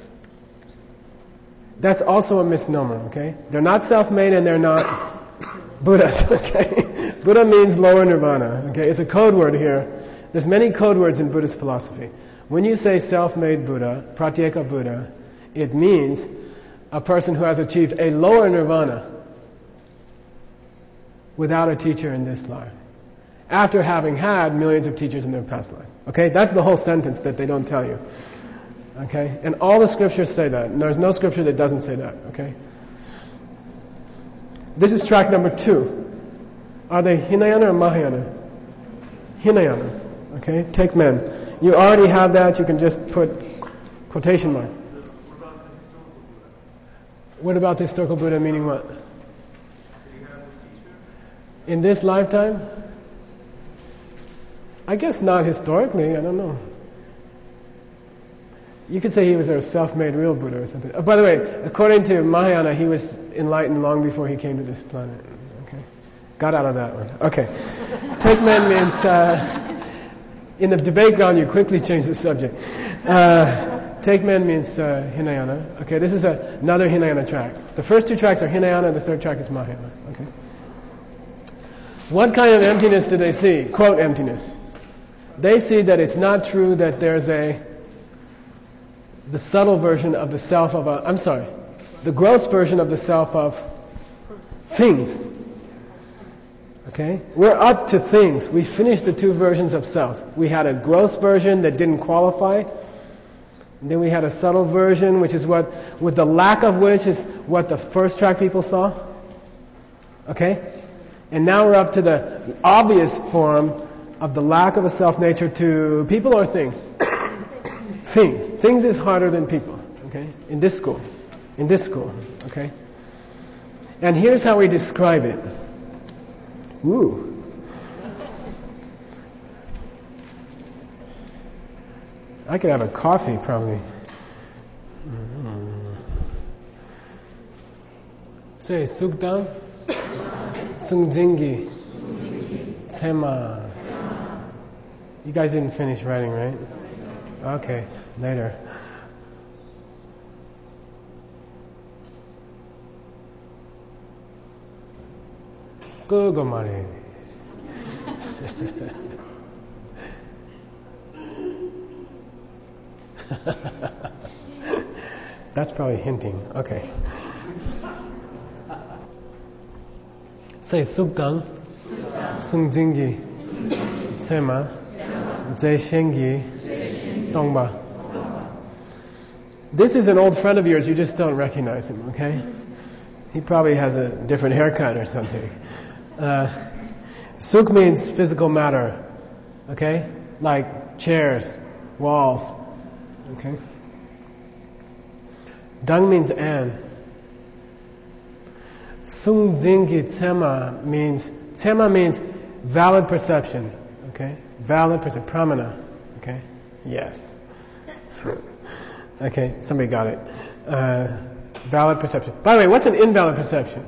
That's also a misnomer, okay? They're not self-made and they're not Buddhas, okay? Buddha means lower nirvana, okay? It's a code word here. There's many code words in Buddhist philosophy. When you say self-made Buddha, Pratyeka Buddha, it means a person who has achieved a lower nirvana without a teacher in this life, after having had millions of teachers in their past lives. Okay? That's the whole sentence that they don't tell you. Okay? And all the scriptures say that. And there's no scripture that doesn't say that. Okay? This is track number 2. Are they Hinayana or Mahayana? Hinayana. Okay? Take men. You already have that, you can just put quotation marks. What about the historical Buddha, meaning what? In this lifetime? I guess not historically, I don't know. You could say he was a self-made real Buddha or something. Oh, by the way, according to Mahayana, he was enlightened long before he came to this planet. Okay, got out of that one. Okay, take men means in the debate ground you quickly change the subject. Take men means Hinayana. Okay, this is another Hinayana track. The first two tracks are Hinayana, the third track is Mahayana. Okay. What kind of emptiness do they see? Quote emptiness. They see that it's not true that there's the subtle version of the self of the gross version of the self of things. Okay? We're up to things. We finished the two versions of selves. We had a gross version that didn't qualify. And then we had a subtle version, which is with the lack of which is what the first track people saw. Okay? And now we're up to the obvious form of the lack of a self-nature to people or things? Things. Things is harder than people. Okay? In this school. Okay? And here's how we describe it. Ooh. I could have a coffee probably. Say Sukdang, Sungjingi, Tsema. You guys didn't finish writing, right? Okay, later. Gogomare. That's probably hinting. Okay. Say Sukdang, Sungjingi, Tsema, Zeishengi, Tongba. This is an old friend of yours, you just don't recognize him, okay? He probably has a different haircut or something. Suk means physical matter, okay? Like chairs, walls, okay? Dang means and. Sung Zingi Tsema means valid perception, okay? Valid perception, pramana, okay? Yes. Okay, somebody got it. Valid perception. By the way, what's an invalid perception?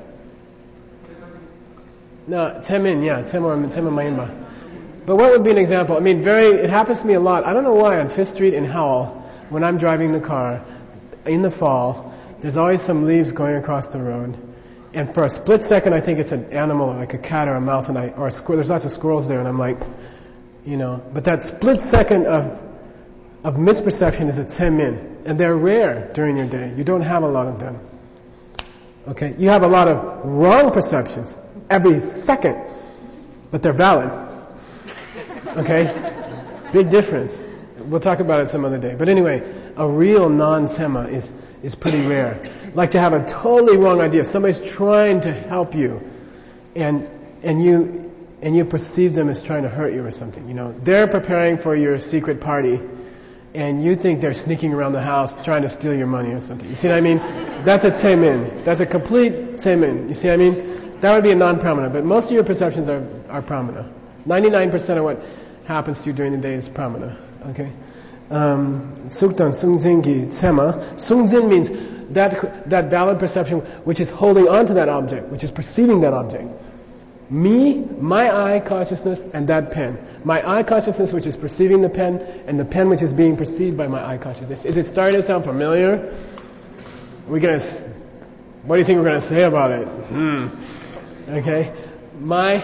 No, Tsemin, yeah, Tsema Mayinba. But what would be an example? I mean, it happens to me a lot. I don't know why on Fifth Street in Howell, when I'm driving the car, in the fall, there's always some leaves going across the road. And for a split second, I think it's an animal, like a cat or a mouse, or a squirrel. There's lots of squirrels there, and I'm like, but that split second of misperception is a tsemin. And they're rare during your day. You don't have a lot of them. Okay? You have a lot of wrong perceptions every second, but they're valid. Okay? Big difference. We'll talk about it some other day. But anyway, a real non-tsema is pretty rare. Like to have a totally wrong idea. Somebody's trying to help you, and you perceive them as trying to hurt you or something. They're preparing for your secret party, and you think they're sneaking around the house trying to steal your money or something. You see what I mean? That's a tsemin. That's a complete tsemin. You see what I mean? That would be a non-pramana, but most of your perceptions are pramana. 99% of what happens to you during the day is pramana. Okay? Suktan, Sungjingi, Tsema. Sungjin means that valid perception which is holding on to that object, which is perceiving that object. Me, my eye consciousness, and that pen. My eye consciousness which is perceiving the pen, and the pen which is being perceived by my eye consciousness. Is it starting to sound familiar? What do you think we're going to say about it? Okay? My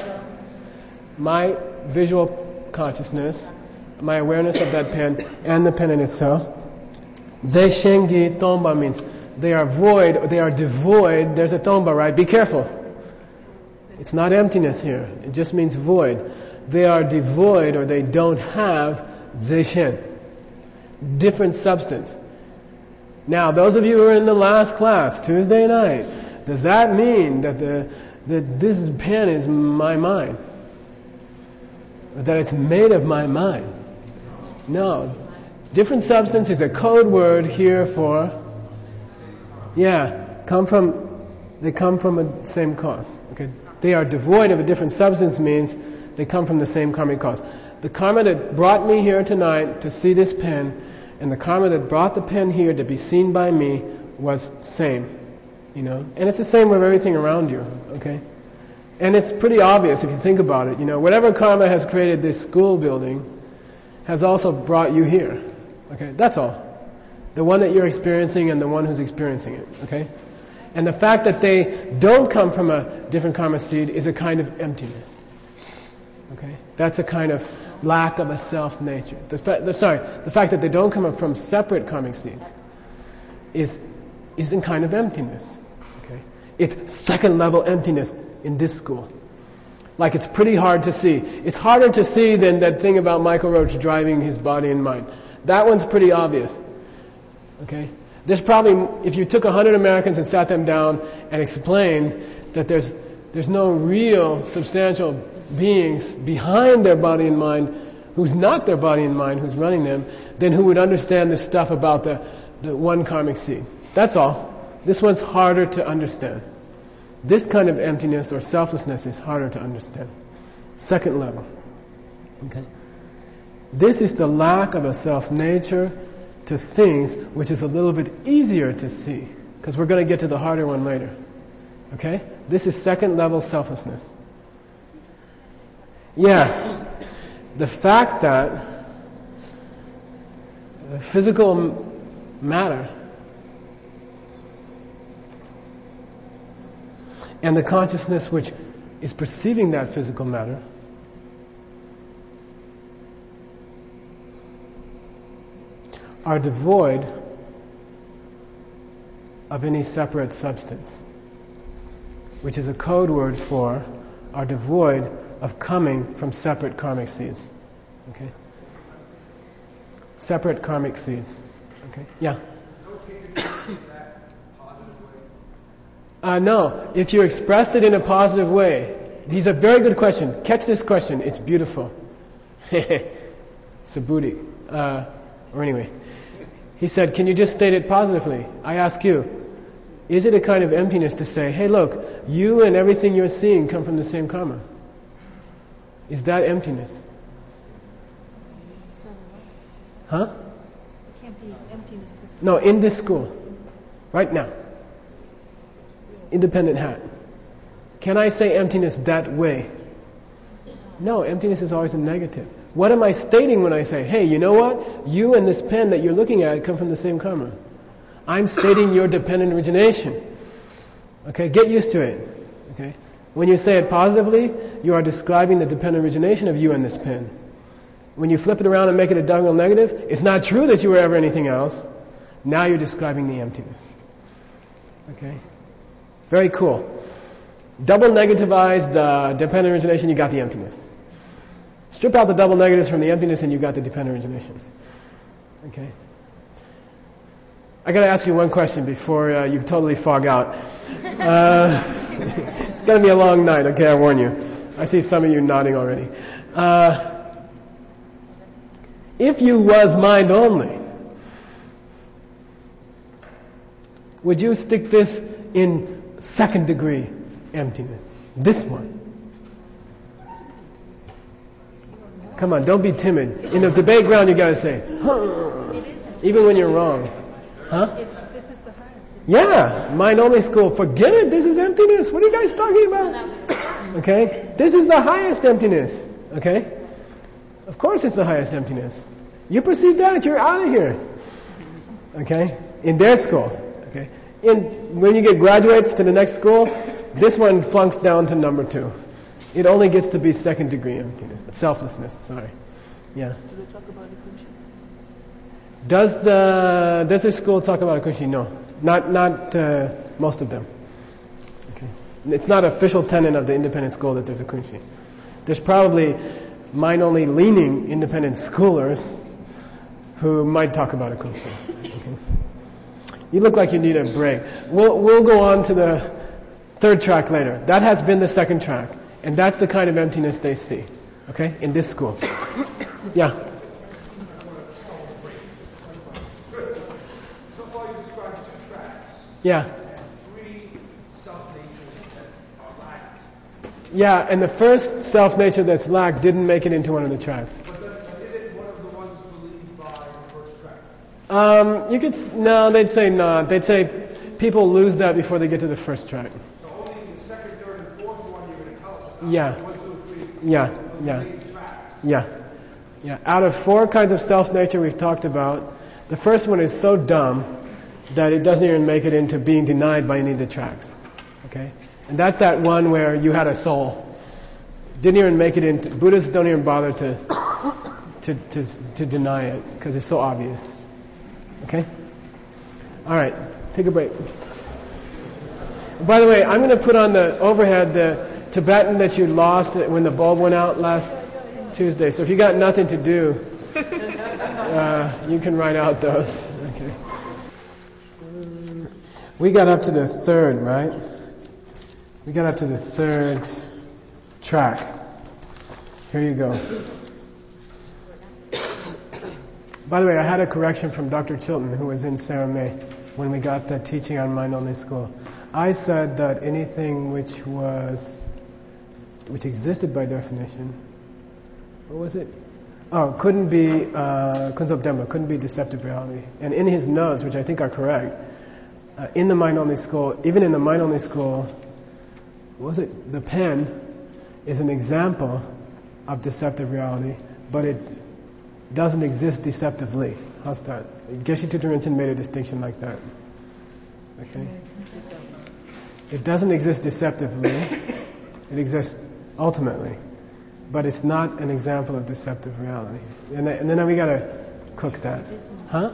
visual consciousness, my awareness of that pen, and the pen in itself. Zeishengi Tomba means they are void, or they are devoid. There's a Tomba, right? Be careful. It's not emptiness here. It just means void. They are devoid, or they don't have Zeishen. Different substance. Now, those of you who are in the last class, Tuesday night, does that mean that this pen is my mind? that it's made of my mind. No. Different substance is a code word here for, they come from the same cause. Okay? They are devoid of a different substance means they come from the same karmic cause. The karma that brought me here tonight to see this pen, and the karma that brought the pen here to be seen by me was same. And it's the same with everything around you. Okay? And it's pretty obvious if you think about it. Whatever karma has created this school building has also brought you here. Okay? That's all. The one that you're experiencing and the one who's experiencing it. Okay? And the fact that they don't come from a different karma seed is a kind of emptiness. Okay? That's a kind of lack of a self nature. The fact that they don't come from separate karmic seeds is a kind of emptiness. Okay? It's second level emptiness in this school. Like it's pretty hard to see. It's harder to see than that thing about Michael Roach driving his body and mind. That one's pretty obvious. Okay? There's probably, if you took 100 Americans and sat them down and explained that there's no real substantial beings behind their body and mind who's not their body and mind, who's running them, then who would understand this stuff about the one karmic seed. That's all. This one's harder to understand. This kind of emptiness or selflessness is harder to understand. Second level. Okay. This is the lack of a self-nature to things which is a little bit easier to see, because we're going to get to the harder one later. Okay? This is second level selflessness. Yeah. The fact that physical matter and the consciousness which is perceiving that physical matter are devoid of any separate substance, which is a code word for are devoid of coming from separate karmic seeds. Okay? Separate karmic seeds. Okay? Yeah? No. If you expressed it in a positive way, these are very good question. Catch this question. It's beautiful. Subhuti. Or anyway. He said, can you just state it positively? I ask you, is it a kind of emptiness to say, hey look, you and everything you're seeing come from the same karma? Is that emptiness? Huh? It can't be emptiness. No, in this school. Right now. Independent hat. Can I say emptiness that way? No, emptiness is always a negative. What am I stating when I say, hey, you know what? You and this pen that you're looking at come from the same karma. I'm stating your dependent origination. Okay, get used to it. Okay? When you say it positively, you are describing the dependent origination of you and this pen. When you flip it around and make it a double negative, it's not true that you were ever anything else. Now you're describing the emptiness. Okay? Very cool. Double negativize the dependent origination, you got the emptiness. Strip out the double negatives from the emptiness and you got the dependent origination. Okay? I got to ask you one question before you totally fog out. It's going to be a long night, okay, I warn you. I see some of you nodding already. If you was mind only, would you stick this in second degree emptiness? This one. Come on, don't be timid. In the debate ground, you got to say, even when you're wrong. Huh? This is the highest. Yeah, mind only school. Forget it. This is emptiness. What are you guys talking about? Okay? This is the highest emptiness. Okay? Of course it's the highest emptiness. You perceive that, you're out of here. Okay? In their school. Okay? When you get graduated to the next school, this one flunks down to number 2. It only gets to be second degree emptiness. Selflessness, sorry. Yeah. Do they talk about Akunshi? Does this school talk about Akunshi? No. Not most of them. Okay. It's not official tenet of the independent school that there's Akunshi. There's probably mind-only leaning independent schoolers who might talk about Akunshi. Okay. You look like you need a break. We'll go on to the third track later. That has been the second track. And that's the kind of emptiness they see. Okay, in this school. Yeah. So far you described 2 tracks. Yeah. And 3 self-natures that are lacked. Yeah, and the first self-nature that's lacked didn't make it into one of the tracks. But is it one of the ones believed by the first track? No, they'd say not. They'd say people lose that before they get to the first track. So only in the second, third, and fourth one you're going to tell us about. Yeah. 1, 2, 3. Yeah, The yeah. main tracks. Yeah. Yeah. Out of 4 kinds of self-nature we've talked about, the first one is so dumb that it doesn't even make it into being denied by any of the tracks. Okay? And that's that one where you had a soul. Didn't even make it into, Buddhists don't even bother to deny it because it's so obvious. Okay? Alright, take a break. By the way, I'm going to put on the overhead the Tibetan that you lost when the bulb went out last Tuesday. So if you got nothing to do, you can write out those. Okay. We got up to the 3rd, right? We got up to the 3rd track. Here you go. By the way, I had a correction from Dr. Chilton, who was in Sarah May, when we got the teaching on mind-only school. I said that anything which existed by definition, what was it? Oh, couldn't be Kunzop Demba, couldn't be deceptive reality. And in his notes, which I think are correct, in the mind-only school, even in the mind-only school, was it the pen is an example of deceptive reality, but it doesn't exist deceptively. How's that? Geshe Tutu Rinchen made a distinction like that. Okay? It doesn't exist deceptively. It exists ultimately. But it's not an example of deceptive reality. And then we gotta cook that. Huh?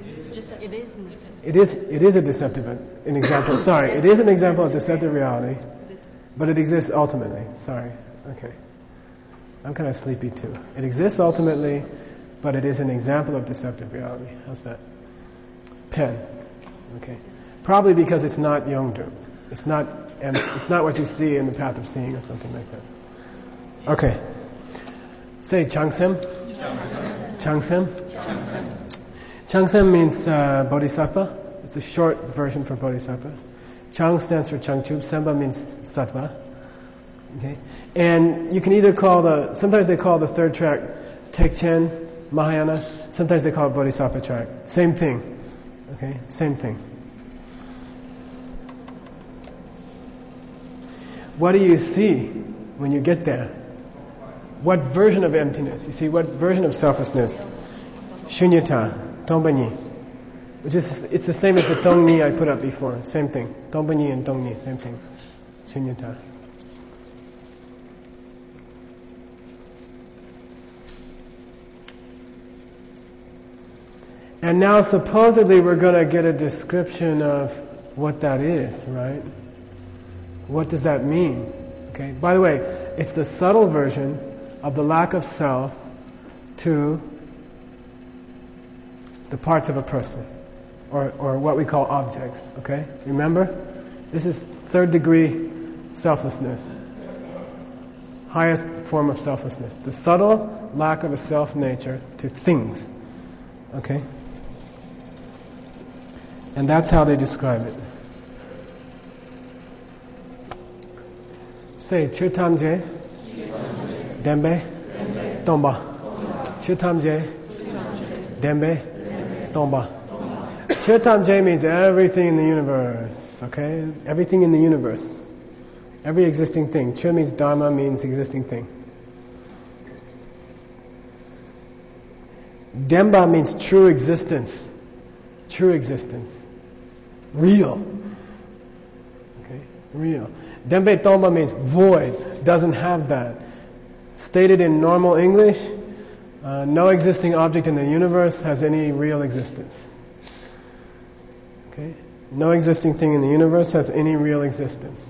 It is a deceptive an example. Sorry, it is an example of deceptive reality, but it exists ultimately. Sorry. Okay. I'm kind of sleepy too. It exists ultimately, but it is an example of deceptive reality. How's that? Pen. Okay. Probably because it's not Yongdu. It's not what you see in the path of seeing or something like that. Okay. Say Changsem. Changsem. Changsem means bodhisattva. It's a short version for bodhisattva. Chang stands for Changchup. Semba means sattva. Okay. And you can either sometimes they call the 3rd track Tekchen, Mahayana. Sometimes they call it Bodhisattva track. Same thing. Okay. Same thing. What do you see when you get there? What version of emptiness? You see, what version of selflessness? Shunyata, Tongpanyi. It's the same as the Tongni I put up before. Same thing. Tongpanyi and Tongni, same thing. Shunyata. And now supposedly we're going to get a description of what that is, right? What does that mean? Okay. By the way, it's the subtle version of the lack of self to the parts of a person, or what we call objects. Okay. Remember, this is 3rd degree selflessness, highest form of selflessness. The subtle lack of a self nature to things. Okay. And that's how they describe it. Say Chutamje, Dembe, Tomba. Chutamje, Dembe, Tomba. Chutamje means everything in the universe, okay? Everything in the universe. Every existing thing. Chu means Dharma, means existing thing. Demba means true existence. True existence. Real. Okay? Real. Dembe Tomba means void, doesn't have that. Stated in normal English, no existing object in the universe has any real existence. Okay? No existing thing in the universe has any real existence.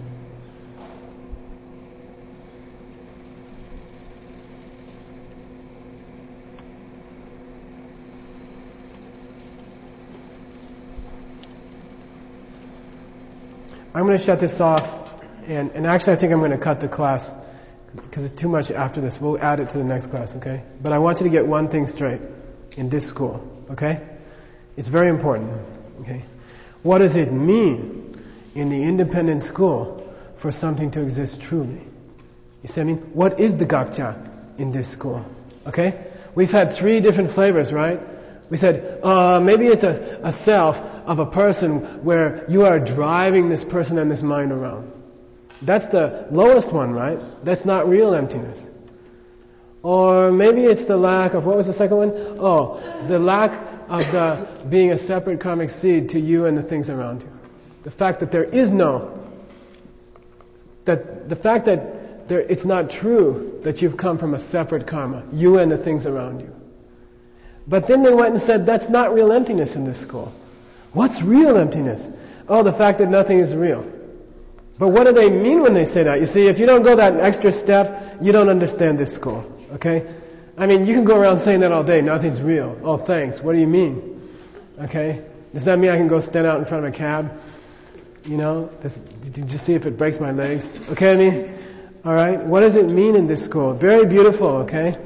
I'm going to shut this off. And actually I think I'm going to cut the class because it's too much after this. We'll add it to the next class, okay? But I want you to get one thing straight in this school, okay? It's very important, okay? What does it mean in the independent school for something to exist truly? You see what I mean? What is the Gakcha in this school, okay? We've had 3 different flavors, right? We said, maybe it's a self of a person where you are driving this person and this mind around. That's the lowest one, right? That's not real emptiness. Or maybe it's the lack of, what was the second one? Oh, the lack of the being a separate karmic seed to you and the things around you. The fact that there is no, that the fact that it's not true that you've come from a separate karma, you and the things around you. But then they went and said, that's not real emptiness in this school. What's real emptiness? Oh, the fact that nothing is real. But what do they mean when they say that? You see, if you don't go that extra step, you don't understand this school. Okay? I mean, you can go around saying that all day, nothing's real. Oh, thanks. What do you mean? Okay? Does that mean I can go stand out in front of a cab? You know? Just see if it breaks my legs? Okay, I mean? Alright? What does it mean in this school? Very beautiful, okay?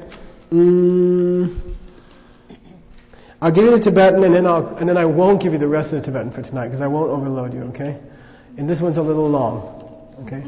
I'll give you the Tibetan and then I won't give you the rest of the Tibetan for tonight because I won't overload you, okay? And this one's a little long, okay?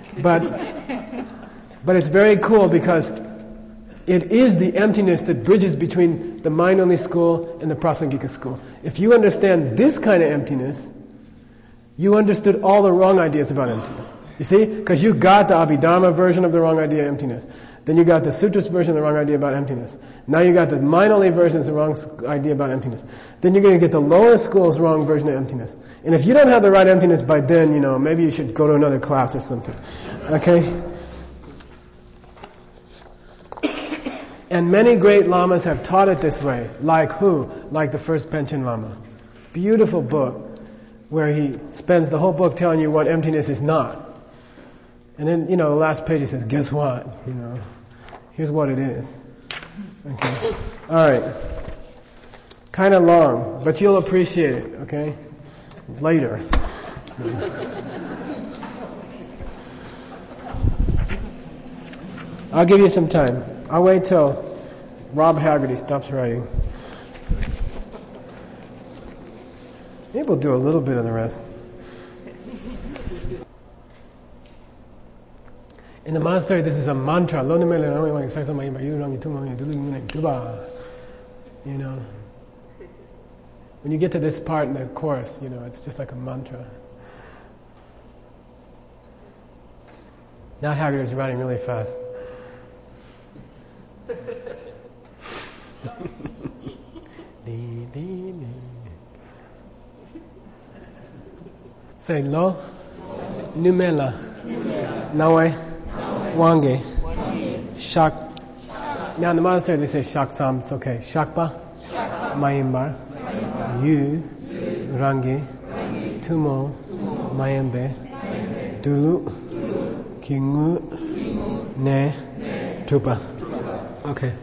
But it's very cool because it is the emptiness that bridges between the mind-only school and the Prasangika school. If you understand this kind of emptiness, you understood all the wrong ideas about emptiness. You see? Because you got the Abhidharma version of the wrong idea of emptiness. Then you got the Sutras version of the wrong idea about emptiness. Now you got the mind-only version of the wrong idea about emptiness. Then you're going to get the lower school's wrong version of emptiness. And if you don't have the right emptiness by then, maybe you should go to another class or something. Okay? And many great lamas have taught it this way. Like who? Like the first Panchen Lama. Beautiful book where he spends the whole book telling you what emptiness is not. And then, the last page he says, guess what? Here's what it is. Okay. Alright. Kind of long, but you'll appreciate it, okay? Later. I'll give you some time. I'll wait till Rob Haggerty stops writing. Maybe we'll do a little bit of the rest. In the monastery, this is a mantra. When you get to this part in the chorus, it's just like a mantra. Now Haggerty is writing really fast. Say lo, numela, nawe, wange, shak. Now in the monastery they say shak sam, it's okay. Shakpa, mayimbar, yu, rangi, tumo, mayembe, dulu, kingu, ne, tupa. Okay.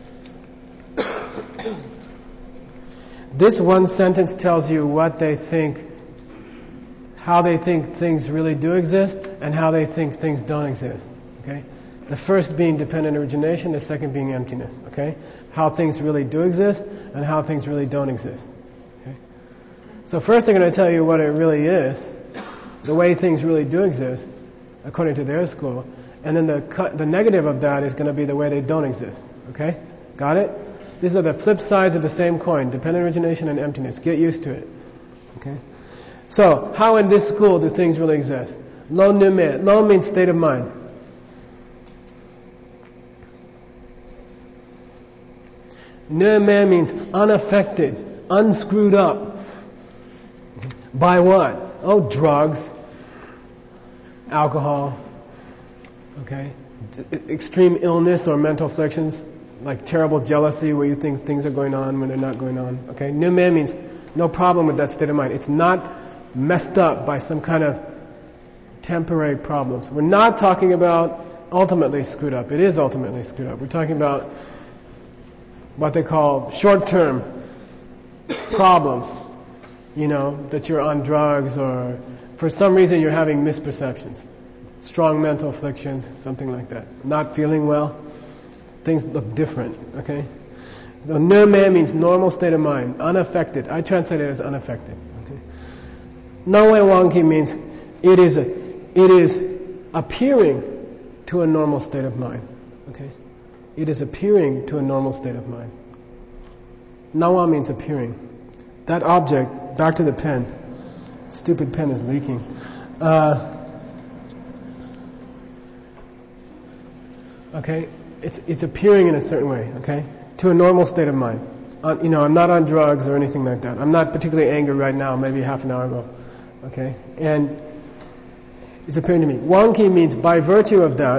This one sentence tells you what they think, how they think things really do exist, and how they think things don't exist. Okay? The first being dependent origination, the second being emptiness. Okay? How things really do exist, and how things really don't exist. Okay? So first they're going to tell you what it really is, the way things really do exist, according to their school, and then the negative of that is going to be the way they don't exist. Okay? Got it? These are the flip sides of the same coin, dependent origination and emptiness. Get used to it. Okay? So, how in this school do things really exist? Lo nume. Lo means state of mind. Nume means unaffected, unscrewed up. By what? Oh, drugs, alcohol, okay? Extreme illness or mental afflictions, like terrible jealousy where you think things are going on when they're not going on. Okay? Nume means no problem with that state of mind. It's not messed up by some kind of temporary problems. We're not talking about ultimately screwed up. It is ultimately screwed up. We're talking about what they call short-term problems. That you're on drugs or for some reason you're having misperceptions. strong mental afflictions, something like that. Not feeling well, things look different, okay? So nirme means normal state of mind, unaffected. I translate it as unaffected. Okay? Nawe Wangki means it is appearing to a normal state of mind. Okay? It is appearing to a normal state of mind. Nawa means appearing. That object, back to the pen. Stupid pen is leaking. Okay? It's appearing in a certain way, okay? To a normal state of mind. I'm not on drugs or anything like that. I'm not particularly angry right now, maybe half an hour ago. Okay? And it's appearing to me. Wangki means by virtue of that,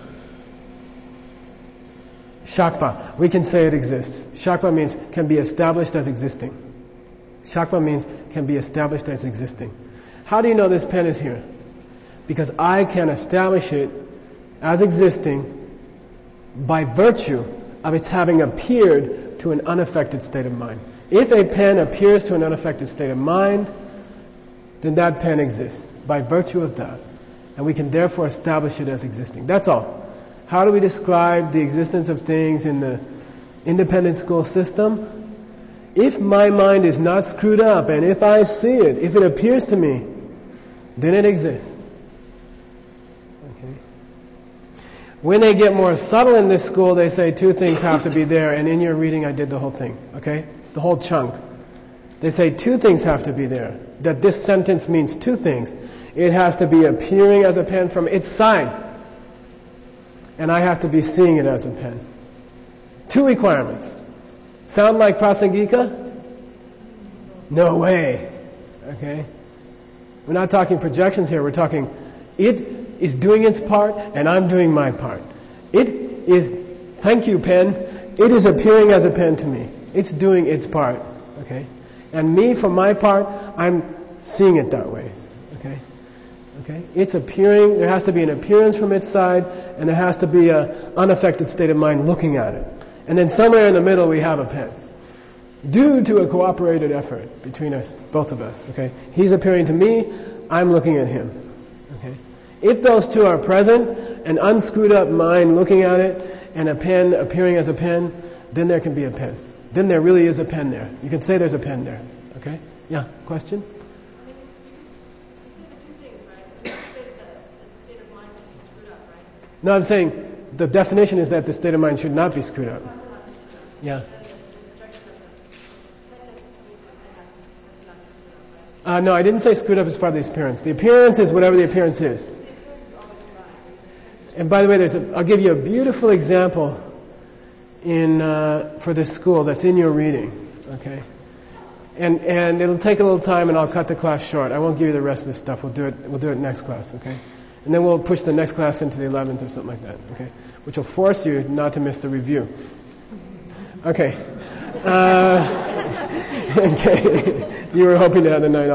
Shakpa. We can say it exists. Shakpa means can be established as existing. Shakpa means can be established as existing. How do you know this pen is here? Because I can establish it as existing by virtue of its having appeared to an unaffected state of mind. If a pen appears to an unaffected state of mind, then that pen exists by virtue of that. And we can therefore establish it as existing. That's all. How do we describe the existence of things in the independent school system? If my mind is not screwed up, and if I see it, if it appears to me, then it exists. Okay. When they get more subtle in this school, they say two things have to be there, and in your reading I did the whole thing, okay? The whole chunk. They say two things have to be there. That this sentence means two things. It has to be appearing as a pen from its side, and I have to be seeing it as a pen. Two requirements. Sound like Prasangika? No way. Okay? We're not talking projections here. We're talking it is doing its part and I'm doing my part. It is, thank you pen, it is appearing as a pen to me. It's doing its part. Okay? And me, for my part, I'm seeing it that way. Okay? Okay? It's appearing, there has to be an appearance from its side, and there has to be an unaffected state of mind looking at it. And then somewhere in the middle we have a pen. Due to a cooperated effort between us, both of us. Okay? He's appearing to me, I'm looking at him. Okay? If those two are present, an unscrewed up mind looking at it, and a pen appearing as a pen, then there can be a pen. Then there really is a pen there. You can say there's a pen there. Okay? Yeah, question? No, I'm saying the definition is that the state of mind should not be screwed up. Yeah. No, I didn't say screwed up as part of the appearance. The appearance is whatever the appearance is. And by the way, I'll give you a beautiful example for this school that's in your reading. Okay? And it'll take a little time, and I'll cut the class short. I won't give you the rest of this stuff. We'll do it next class. Okay? And then we'll push the next class into the 11th or something like that, okay? Which will force you not to miss the review. Okay. Okay. You were hoping to have the night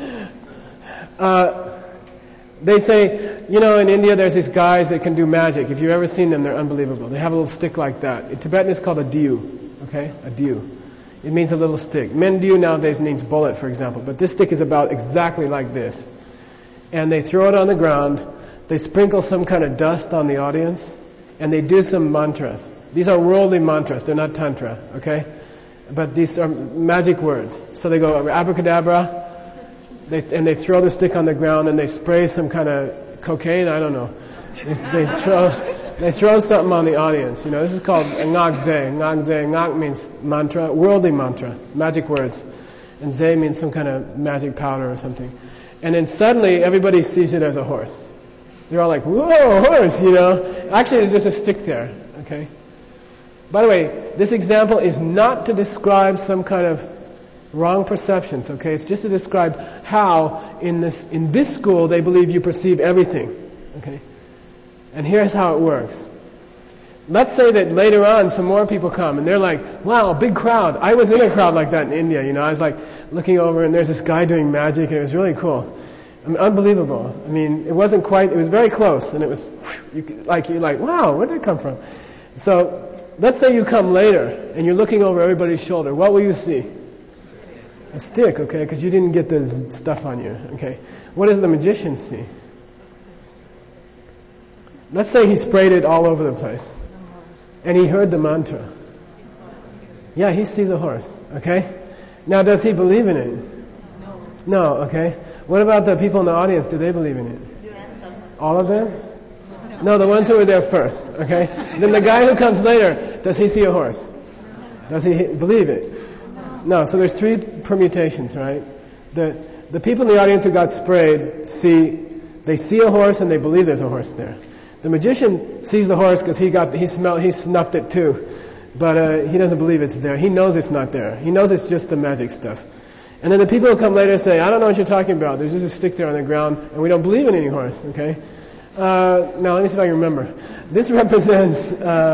off. They say, in India there's these guys that can do magic. If you've ever seen them, they're unbelievable. They have a little stick like that. In Tibetan it's called a diu, okay? A diu. It means a little stick. Mendiu nowadays means bullet, for example. But this stick is about exactly like this. And they throw it on the ground. They sprinkle some kind of dust on the audience, and they do some mantras. These are worldly mantras. They're not tantra, okay? But these are magic words. So they go abracadabra, and they throw the stick on the ground, and they spray some kind of cocaine. I don't know. They throw something on the audience. This is called ngak-ze. Ngak-ze. Ngak means mantra, worldly mantra, magic words, and ze means some kind of magic powder or something. And then suddenly everybody sees it as a horse. They're all like, whoa, horse, Actually, it's just a stick there, okay? By the way, this example is not to describe some kind of wrong perceptions, okay? It's just to describe how in this school they believe you perceive everything, okay? And here's how it works. Let's say that later on some more people come and they're like, wow, big crowd. I was in a crowd like that in India, I was like looking over and there's this guy doing magic and it was really cool. Unbelievable. It wasn't quite, it was very close and it was, you're like, wow, where'd that come from? So, let's say you come later and you're looking over everybody's shoulder. What will you see? A stick, okay, because you didn't get the stuff on you, okay. What does the magician see? Let's say he sprayed it all over the place. And he heard the mantra. Yeah, he sees a horse. Okay? Now, does he believe in it? No, okay. What about the people in the audience? Do they believe in it? All of them? No, the ones who were there first, okay? Then the guy who comes later, does he see a horse? Does he believe it? No, so there's 3 permutations, right? The people in the audience who got sprayed they see a horse and they believe there's a horse there. The magician sees the horse because he snuffed it too. But he doesn't believe it's there. He knows it's not there. He knows it's just the magic stuff. And then the people who come later say, I don't know what you're talking about. There's just a stick there on the ground, and we don't believe in any horse, okay? Now, let me see if I can remember. This represents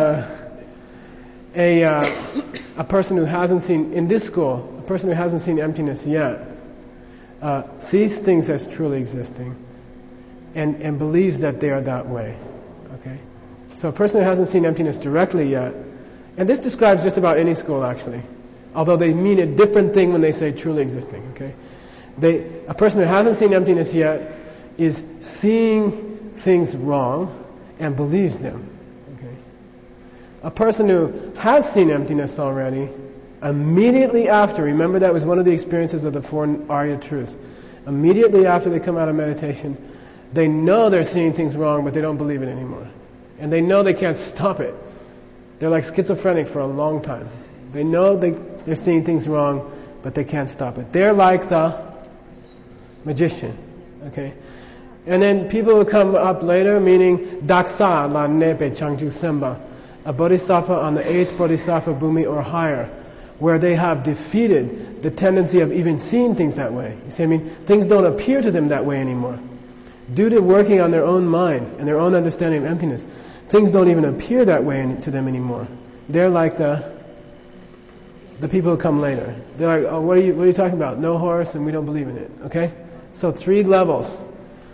a person who hasn't seen, in this school, a person who hasn't seen emptiness yet, sees things as truly existing and believes that they are that way, okay? So a person who hasn't seen emptiness directly yet, and this describes just about any school, actually. Although they mean a different thing when they say truly existing, okay? A person who hasn't seen emptiness yet is seeing things wrong and believes them, okay? A person who has seen emptiness already, immediately after, remember that was one of the experiences of the 4 Arya truths. Immediately after they come out of meditation, they know they're seeing things wrong, but they don't believe it anymore. And they know they can't stop it. They're like schizophrenic for a long time. They know they're seeing things wrong, but they can't stop it. They're like the magician, okay? And then people who come up later, meaning Daksa la Nepe Changju Semba, a bodhisattva on the 8th bodhisattva bhumi or higher, where they have defeated the tendency of even seeing things that way. You see what I mean? Things don't appear to them that way anymore. Due to working on their own mind and their own understanding of emptiness, things don't even appear that way to them anymore. They're like the people who come later. They're like, oh, what are you talking about? No horse, and we don't believe in it. Okay? So 3 levels,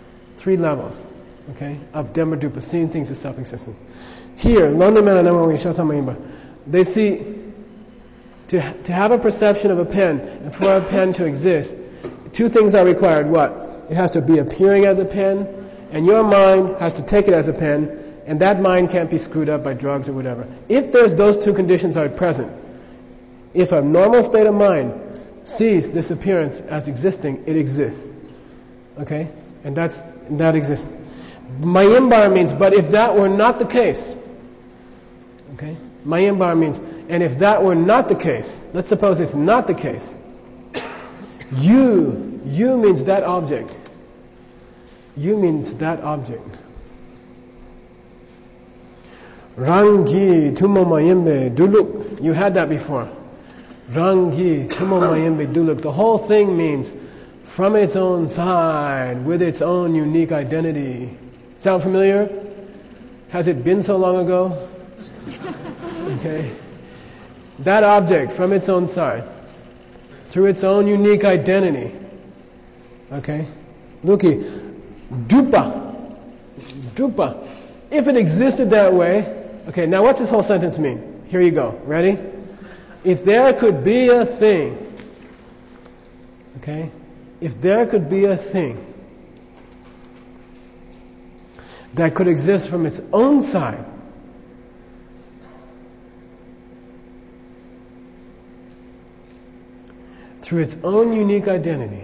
okay, of Dhamma-dupa, seeing things as self-existent. Here, they see, to have a perception of a pen, and for a pen to exist, 2 things are required. What? It has to be appearing as a pen, and your mind has to take it as a pen, and that mind can't be screwed up by drugs or whatever. If those 2 conditions are present, if a normal state of mind sees this appearance as existing, it exists. Okay? And that exists. Mayimbar means, but if that were not the case, okay? Mayimbar means, and if that were not the case, let's suppose it's not the case, you means that object. You means that object. Rangi tumo mayembe duluk. You had that before. Rangi tumo mayembe duluk. The whole thing means from its own side, with its own unique identity. Sound familiar? Has it been so long ago? Okay. That object from its own side, through its own unique identity. Okay? Looky. Dupa. If it existed that way, okay, now what's this whole sentence mean? Here you go. Ready? If there could be a thing, okay? If there could be a thing that could exist from its own side, through its own unique identity,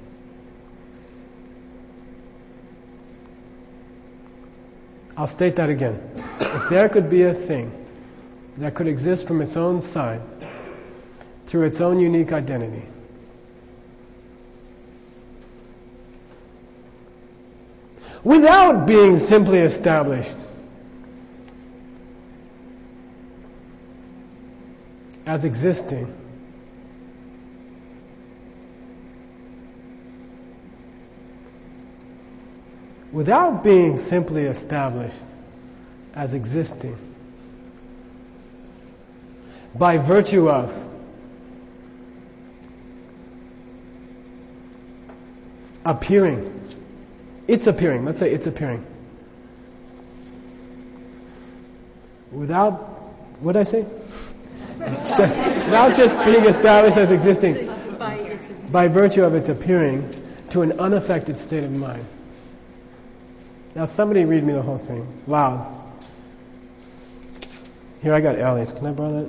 I'll state that again. If there could be a thing that could exist from its own side, through its own unique identity, without being simply established as existing, without being simply established as existing, by virtue of appearing, it's appearing, let's say it's appearing, without, what did I say? Without just being established as existing, by virtue of its appearing to an unaffected state of mind. Now somebody read me the whole thing, loud. Here, I got Ellie's. Can I borrow that?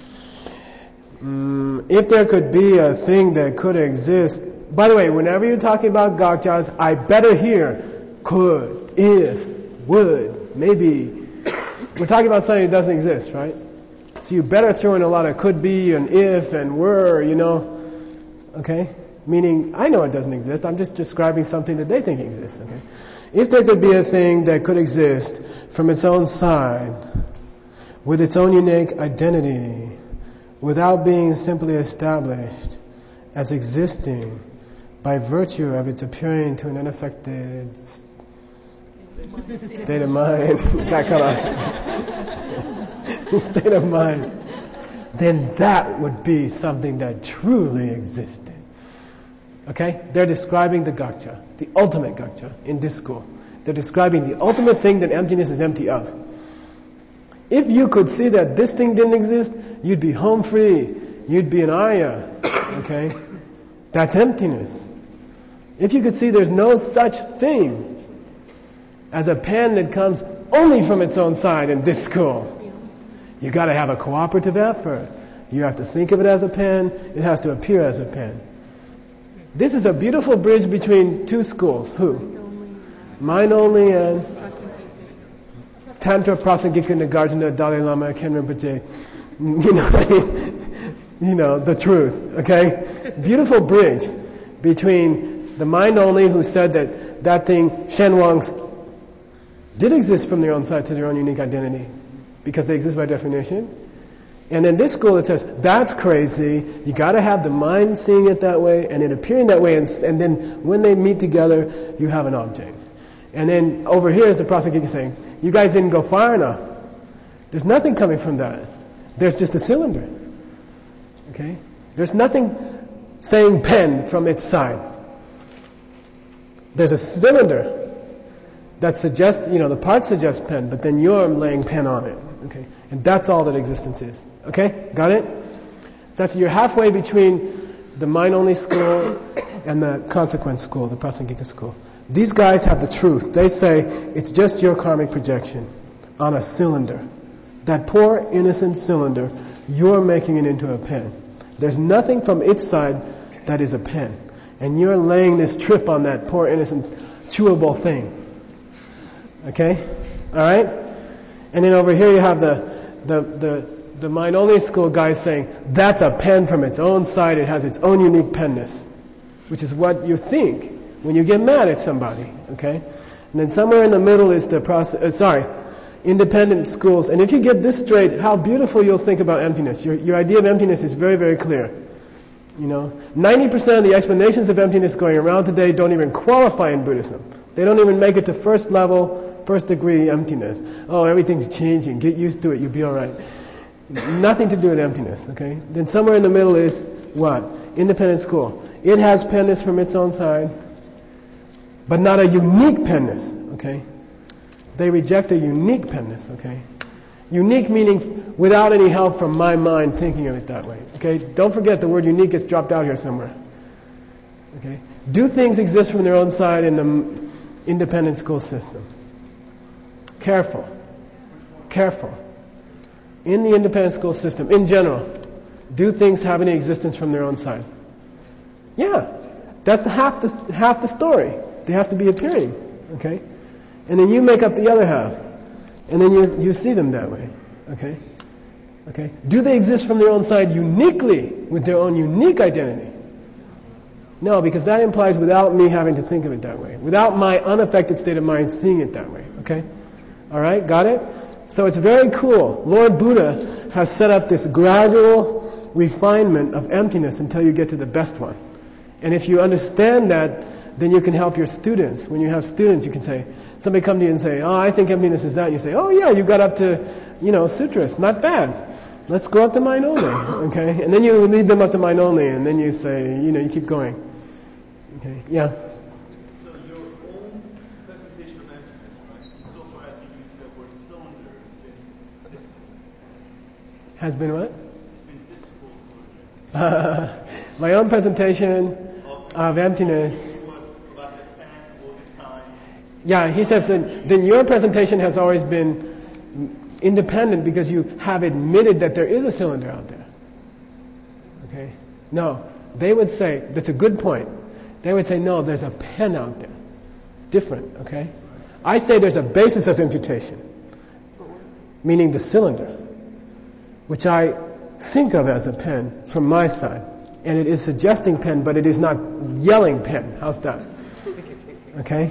If there could be a thing that could exist. By the way, whenever you're talking about gakchas, I better hear could, if, would, maybe. We're talking about something that doesn't exist, right? So you better throw in a lot of could be and if and were, Okay? Meaning, I know it doesn't exist. I'm just describing something that they think exists, okay? If there could be a thing that could exist from its own side, with its own unique identity, without being simply established as existing by virtue of its appearing to an unaffected state of mind, that kind of state of mind, then that would be something that truly existed. Okay? They're describing the gakcha, the ultimate gakcha in this school. They're describing the ultimate thing that emptiness is empty of. If you could see that this thing didn't exist, you'd be home free. You'd be an Arya. Okay? That's emptiness. If you could see there's no such thing as a pen that comes only from its own side in this school, you got to have a cooperative effort. You have to think of it as a pen. It has to appear as a pen. This is a beautiful bridge between two schools. Who? Mind only and Tantra, Prasangika, Nagarjuna, Dalai Lama, Ken Rinpoche. The truth. Okay? Beautiful bridge between the mind only who said that thing, Shenwangs, did exist from their own side to their own unique identity because they exist by definition. And in this school it says, that's crazy. You got to have the mind seeing it that way and it appearing that way. And then when they meet together, you have an object. And then over here is the Prasangika saying, you guys didn't go far enough. There's nothing coming from that. There's just a cylinder. Okay? There's nothing saying pen from its side. There's a cylinder that suggests, the parts suggest pen, but then you're laying pen on it. Okay? And that's all that existence is. Okay? Got it? So that's, you're halfway between the mind-only school and the consequent school, the Prasangika school. These guys have the truth. They say it's just your karmic projection on a cylinder. That poor innocent cylinder, you're making it into a pen. There's nothing from its side that is a pen. And you're laying this trip on that poor innocent chewable thing. Okay? Alright? And then over here you have the mind-only school guys saying, that's a pen from its own side, it has its own unique penness. Which is what you think when you get mad at somebody. Okay? And then somewhere in the middle is the independent schools. And if you get this straight, how beautiful you'll think about emptiness. Your idea of emptiness is very, very clear. 90% of the explanations of emptiness going around today don't even qualify in Buddhism. They don't even make it to first level, first degree emptiness. Oh, everything's changing. Get used to it. You'll be all right. Nothing to do with emptiness. Okay? Then somewhere in the middle is what? Independent school. It has penness from its own side, but not a unique penness. Okay? They reject a unique penness. Okay? Unique meaning without any help from my mind thinking of it that way. Okay? Don't forget the word unique gets dropped out here somewhere. Okay? Do things exist from their own side in the independent school system? Careful. Careful. In the independent school system, in general, do things have any existence from their own side? Yeah. That's half the story. They have to be appearing. Okay? And then you make up the other half. And then you see them that way. Okay? Okay? Do they exist from their own side uniquely, with their own unique identity? No, because that implies without me having to think of it that way. Without my unaffected state of mind seeing it that way. Okay? Alright? Got it? So it's very cool. Lord Buddha has set up this gradual refinement of emptiness until you get to the best one. And if you understand that, then you can help your students. When you have students, you can say, somebody come to you and say, oh, I think emptiness is that. And you say, oh yeah, you got up to, sutras. Not bad. Let's go up to mind only. Okay? And then you lead them up to mind only, and then you say, you keep going. Okay? Yeah? So your own presentation of emptiness, right, insofar as you use the word cylinder, has been this. Has been what? It's been this full cylinder. My own presentation of emptiness. It was about the pen all this time. Yeah, he says then your presentation has always been independent because you have admitted that there is a cylinder out there. Okay? No, they would say, that's a good point. They would say, no, there's a pen out there. Different, okay? I say there's a basis of imputation, meaning the cylinder, which I think of as a pen from my side. And it is suggesting pen, but it is not yelling pen. How's that? Okay?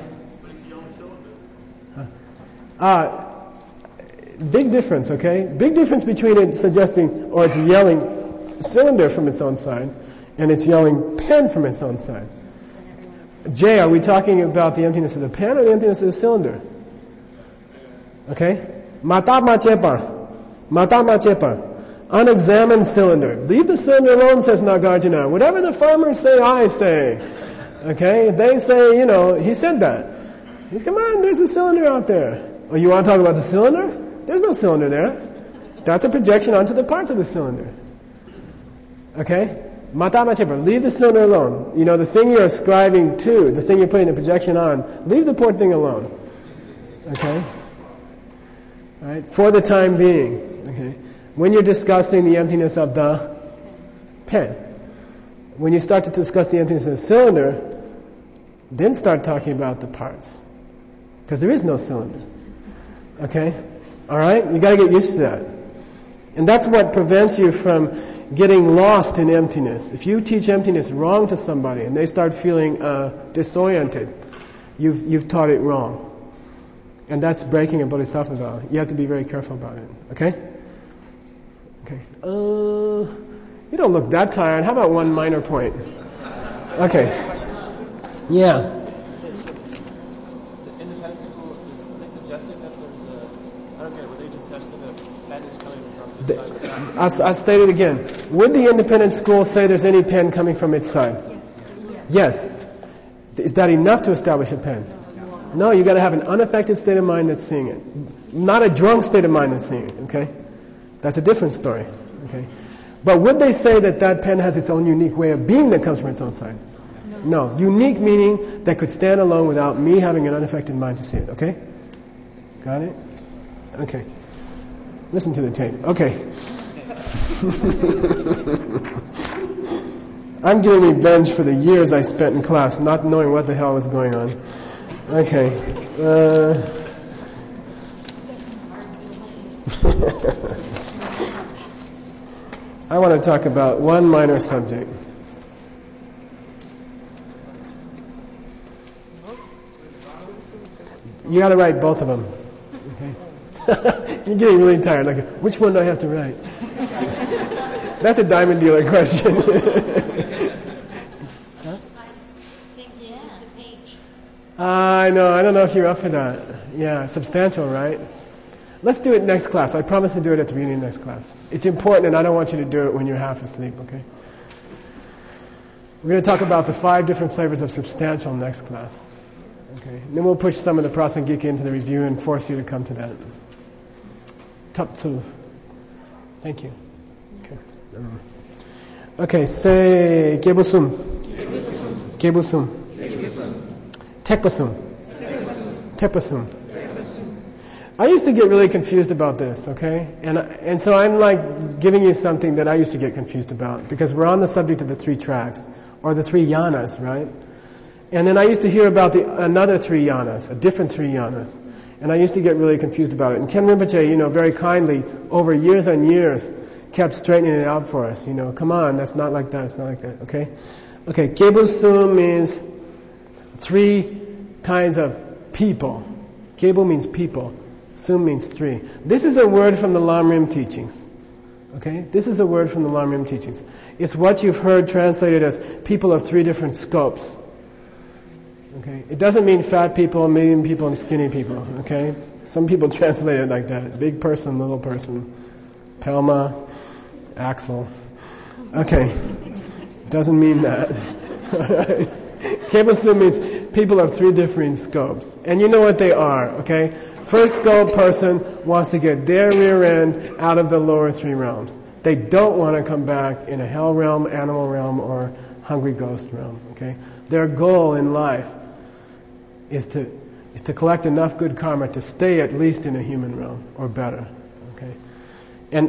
Big difference, okay? Big difference between it suggesting, or it's yelling cylinder from its own side, and it's yelling pen from its own side. Jay, are we talking about the emptiness of the pen or the emptiness of the cylinder? Okay? Mata machepa. Mata machepa. Unexamined cylinder. Leave the cylinder alone, says Nagarjuna. Whatever the farmers say, I say. Okay? They say, he said that. He's, come on, there's a cylinder out there. Oh, you want to talk about the cylinder? There's no cylinder there. That's a projection onto the parts of the cylinder. Okay? Mata machepa. Leave the cylinder alone. The thing you're ascribing to, the thing you're putting the projection on, leave the poor thing alone. Okay? All right? For the time being. Okay? When you're discussing the emptiness of the pen, when you start to discuss the emptiness of the cylinder, then start talking about the parts. Because there is no cylinder. Okay? Alright? You gotta get used to that. And that's what prevents you from getting lost in emptiness. If you teach emptiness wrong to somebody and they start feeling disoriented, you've taught it wrong. And that's breaking a bodhisattva vow. You have to be very careful about it. Okay? Okay. You don't look that tired. How about one minor point? Okay. Yeah. The independent school, they suggested that there's I don't get what they just suggested that pen is coming from the side. I'll state it again. Would the independent school say there's any pen coming from its side? Yes. Is that enough to establish a pen? No, you got to have an unaffected state of mind that's seeing it. Not a drunk state of mind that's seeing it, okay? That's a different story, okay? But would they say that pen has its own unique way of being that comes from its own side? No. Unique meaning that could stand alone without me having an unaffected mind to see it, okay? Got it? Okay. Listen to the tape. Okay. I'm getting revenge for the years I spent in class not knowing what the hell was going on. Okay. I want to talk about one minor subject. You got to write both of them. Okay? You're getting really tired. Like, which one do I have to write? That's a diamond dealer question. Huh? I know. I don't know if you're up for that. Yeah, substantial, right? Let's do it next class. I promise to do it at the beginning of next class. It's important, and I don't want you to do it when you're half asleep, okay? We're going to talk about the 5 different flavors of substantial next class. Okay? And then we'll push some of the Prasangika into the review and force you to come to that. Tapsu. Thank you. Okay. Okay, say Gebusum. Gebusum. Tekpasum. Tepasum. I used to get really confused about this, okay? And so I'm like giving you something that I used to get confused about, because we're on the subject of the 3 tracks, or the 3 yanas, right? And then I used to hear about another 3 yanas, a different 3 yanas. And I used to get really confused about it. And Ken Rinpoche, very kindly, over years and years, kept straightening it out for us. Come on, that's not like that, it's not like that, okay? Okay, Gebusum means 3 kinds of people. Gebu means people. Sum means 3. This is a word from the Lamrim teachings. Okay? This is a word from the Lamrim teachings. It's what you've heard translated as people of 3 different scopes. Okay? It doesn't mean fat people, medium people, and skinny people. Okay? Some people translate it like that. Big person, little person. Pelma, Axel. Okay. Doesn't mean that. Alright? Gebusum means people of 3 different scopes. And you know what they are, okay? First scope person wants to get their rear end out of the lower 3 realms. They don't want to come back in a hell realm, animal realm, or hungry ghost realm, okay? Their goal in life is to is to collect enough good karma to stay at least in a human realm or better. Okay, and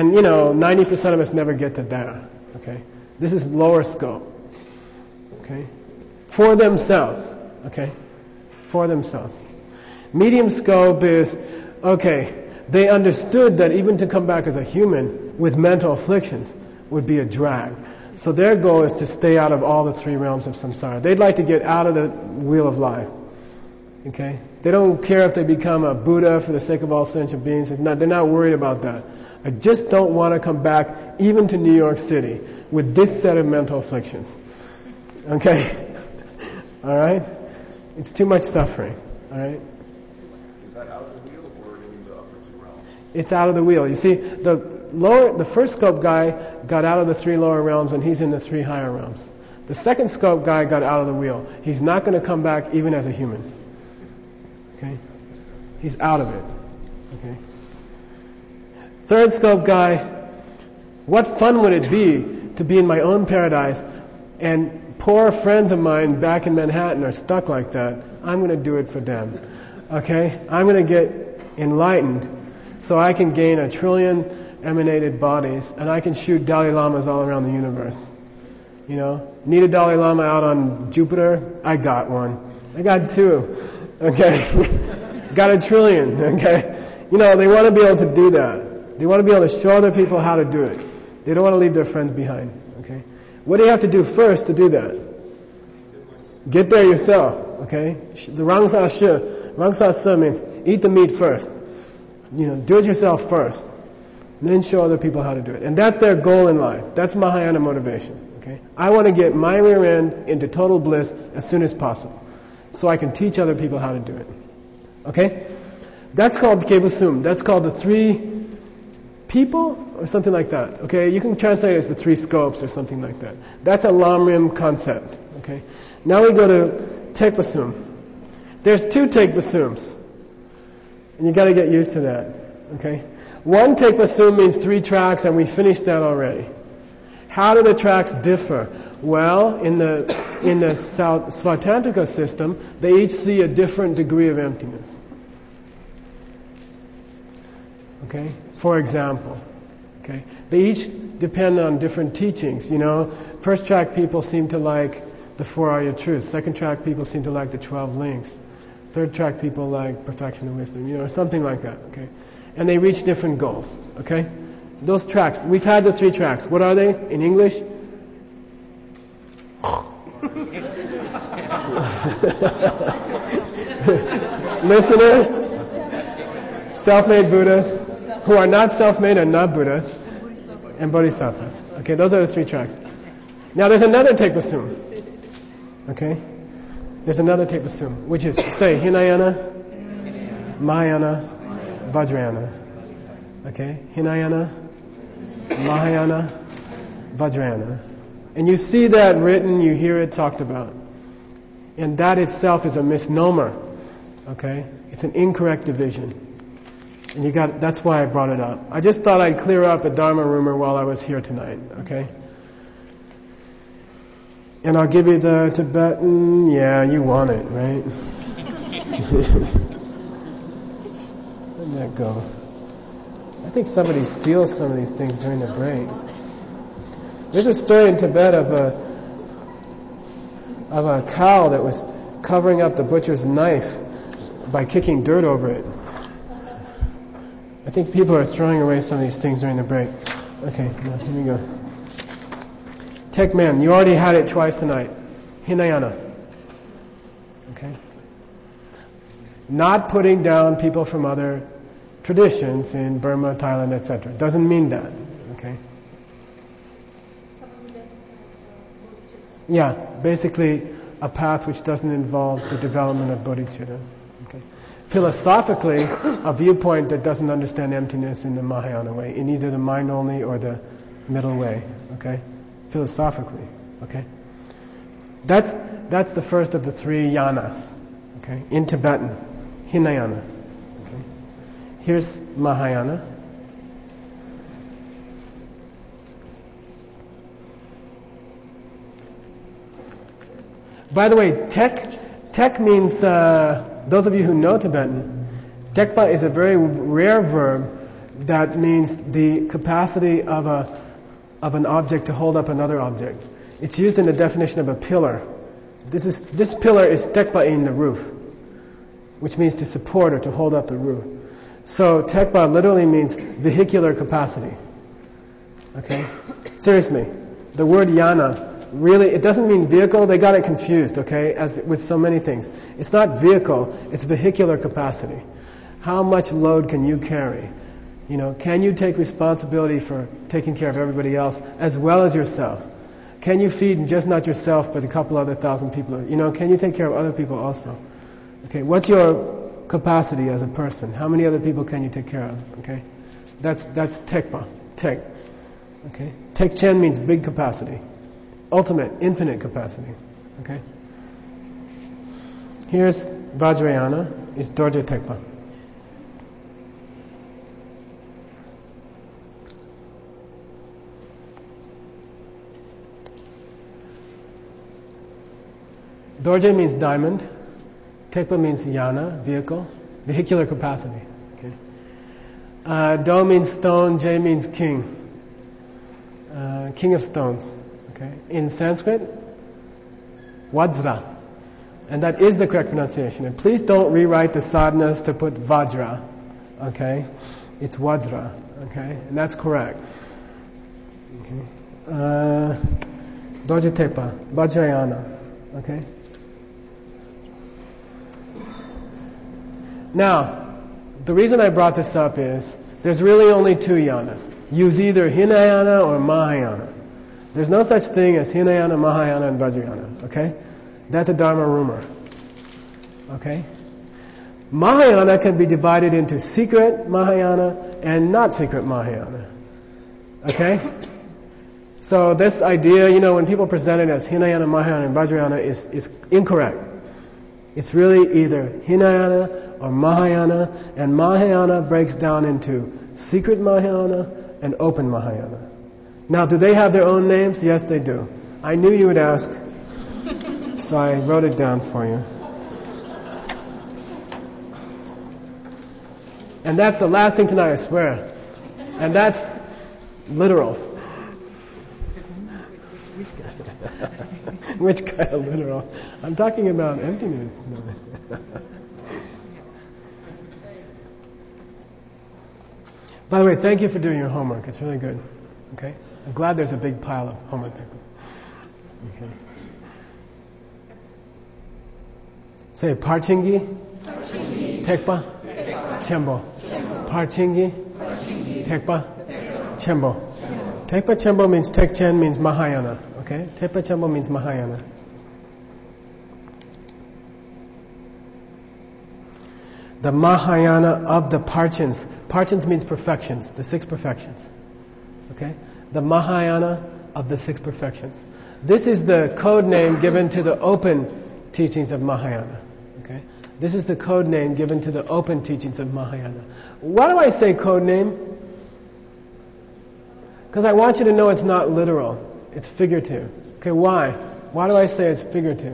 90% of us never get to there. Okay, this is lower scope. Okay, for themselves. Okay, for themselves. Medium scope is they understood that even to come back as a human with mental afflictions would be a drag. So their goal is to stay out of all the three realms of samsara. They'd like to get out of the wheel of life. Okay? They don't care if they become a Buddha for the sake of all sentient beings. They're not worried about that. I just don't want to come back even to New York City with this set of mental afflictions. Okay? All right? It's too much suffering. All right? Is that out of the wheel or in the upper two realms? It's out of the wheel. You see, the first scope guy got out of the three lower realms and he's in the three higher realms. The second scope guy got out of the wheel. He's not going to come back even as a human. Okay? He's out of it. Okay? Third scope guy, what fun would it be to be in my own paradise and poor friends of mine back in Manhattan are stuck like that. I'm going to do it for them. Okay? I'm going to get enlightened so I can gain 1 trillion emanated bodies and I can shoot Dalai Lamas all around the universe. Need a Dalai Lama out on Jupiter? I got one. I got 2. Okay? Got 1 trillion. Okay? They want to be able to do that. They want to be able to show other people how to do it. They don't want to leave their friends behind. Okay? What do you have to do first to do that? Get there yourself. Okay? The Rangsa Shi means eat the meat first. Do it yourself first. And then show other people how to do it. And that's their goal in life. That's Mahayana motivation. Okay? I want to get my rear end into total bliss as soon as possible, so I can teach other people how to do it. Okay? That's called Kebusum. That's called the 3 people or something like that. Okay? You can translate it as the 3 scopes or something like that. That's a Lamrim concept. Okay? Now we go to Tekbasum. There's 2 Tekbasums. And you got to get used to that. Okay? 1 Tekbasum means 3 tracks, and we finished that already. How do the tracks differ? Well, in the Svatantrika system, they each see a different degree of emptiness. Okay? For example, okay, they each depend on different teachings. First track people seem to like the 4 Arya truths. Second track people seem to like the 12 links. Third track people like perfection and wisdom. Or something like that. Okay, and they reach different goals. Okay, those tracks. We've had the 3 tracks. What are they in English? Listener, self-made Buddhas, who are not self-made and not Buddhas, and Bodhisattvas. Okay, those are the 3 tracks. Now there's another Tekbasum. Okay? There's another Tekbasum, which is, say, Hinayana, Mahayana, Vajrayana. Okay? Hinayana, Mahayana, Vajrayana. And you see that written, you hear it talked about. And that itself is a misnomer. Okay? It's an incorrect division. And that's why I brought it up. I just thought I'd clear up a Dharma rumor while I was here tonight. Okay? And I'll give you the Tibetan. Yeah, you want it, right? Where'd that go? I think somebody steals some of these things during the break. There's a story in Tibet of a cow that was covering up the butcher's knife by kicking dirt over it. I think people are throwing away some of these things during the break. Okay, now, here we go. Tech Man, you already had it twice tonight. Hinayana. Okay? Not putting down people from other traditions in Burma, Thailand, etc. Doesn't mean that. Okay? Yeah, basically a path which doesn't involve the development of bodhicitta. Okay? Philosophically, a viewpoint that doesn't understand emptiness in the Mahayana way, in either the mind only or the middle way. Okay? Philosophically. Okay? That's the first of the 3 yanas. Okay? In Tibetan. Hinayana. Okay? Here's Mahayana. By the way, tech means those of you who know Tibetan, tekpa is a very rare verb that means the capacity of an object to hold up another object. It's used in the definition of a pillar. This pillar is tekpa in the roof, which means to support or to hold up the roof. So tekpa literally means vehicular capacity. Okay? Seriously, the word yana, really, it doesn't mean vehicle. They got it confused, okay, as with so many things. It's not vehicle, it's vehicular capacity. How much load can you carry? You know, can you take responsibility for taking care of everybody else as well as yourself? Can you feed just not yourself but a couple other thousand people? You know, can you take care of other people also? Okay, what's your capacity as a person? How many other people can you take care of? Okay, that's tekpa, tek. Okay, tekchen means big capacity, ultimate, infinite capacity. Okay. Here's Vajrayana, it's Dorje tekpa. Dorje means diamond. Tekpa means yana, vehicle, vehicular capacity. Okay. Do means stone. Je means king. King of stones. Okay. In Sanskrit, Vajra, and that is the correct pronunciation. And please don't rewrite the sadhanas to put Vajra. Okay. It's Vajra. Okay. And that's correct. Okay. Dorje tekpa, Vajrayana. Okay. Now, the reason I brought this up is there's really only two yanas. Use either Hinayana or Mahayana. There's no such thing as Hinayana, Mahayana, and Vajrayana. Okay? That's a Dharma rumor. Okay? Mahayana can be divided into secret Mahayana and not secret Mahayana. Okay? So this idea, you know, when people present it as Hinayana, Mahayana, and Vajrayana is incorrect. It's really either Hinayana or Mahayana, and Mahayana breaks down into secret Mahayana and open Mahayana. Now, do they have their own names? Yes, they do. I knew you would ask, so I wrote it down for you. And that's the last thing tonight, I swear. And that's literal. Which kind of literal? I'm talking about emptiness. By the way, thank you for doing your homework. It's really good. Okay? I'm glad there's a big pile of homework papers. Okay. Say Parchingi, Tekpa, Chembo. Parchingi, Tekpa, Chembo. Tekpa Chembo means Tekchen means Mahayana. Okay? Tekpa Chembo means Mahayana. The Mahayana of the Parchins. Parchins means perfections, the 6 perfections. Okay? The Mahayana of the 6 perfections. This is the code name given to the open teachings of Mahayana. Okay? This is the code name given to the open teachings of Mahayana. Why do I say code name? Because I want you to know it's not literal. It's figurative. Okay, why? Why do I say it's figurative?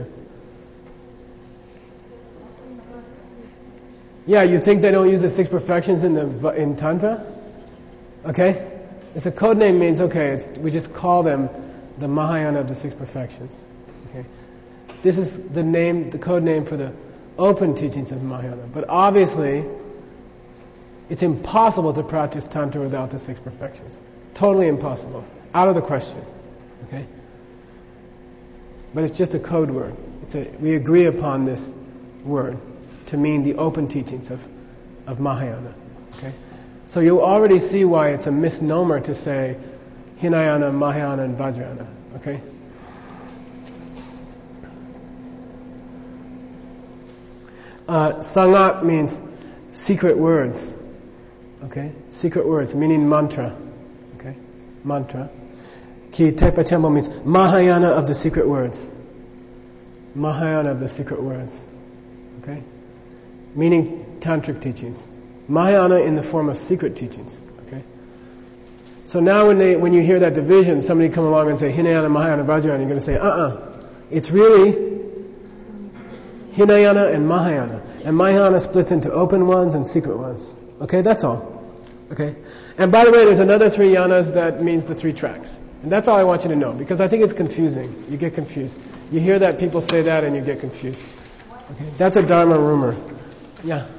Yeah, you think they don't use the 6 perfections in Tantra? Okay? It's a code name means, okay, we just call them the Mahayana of the 6 perfections. Okay? This is the code name for the open teachings of Mahayana. But obviously, it's impossible to practice Tantra without the 6 perfections. Totally impossible. Out of the question. Okay? But it's just a code word. We agree upon this word to mean the open teachings of Mahayana. Okay? So you already see why it's a misnomer to say Hinayana, Mahayana, and Vajrayana. Okay? Sangat means secret words. Okay? Secret words, meaning mantra. Okay? Mantra. Ki Tekpa Chembo means Mahayana of the secret words. Mahayana of the secret words. Okay? Meaning tantric teachings. Mahayana in the form of secret teachings. Okay? So now when you hear that division, somebody come along and say Hinayana, Mahayana, Vajrayana, you're going to say, It's really Hinayana and Mahayana. And Mahayana splits into open ones and secret ones. Okay, that's all. Okay? And by the way, there's another 3 yanas that means the 3 tracks. And that's all I want you to know, because I think it's confusing. You get confused. You hear that people say that and you get confused. Okay? That's a Dharma rumor. Yeah.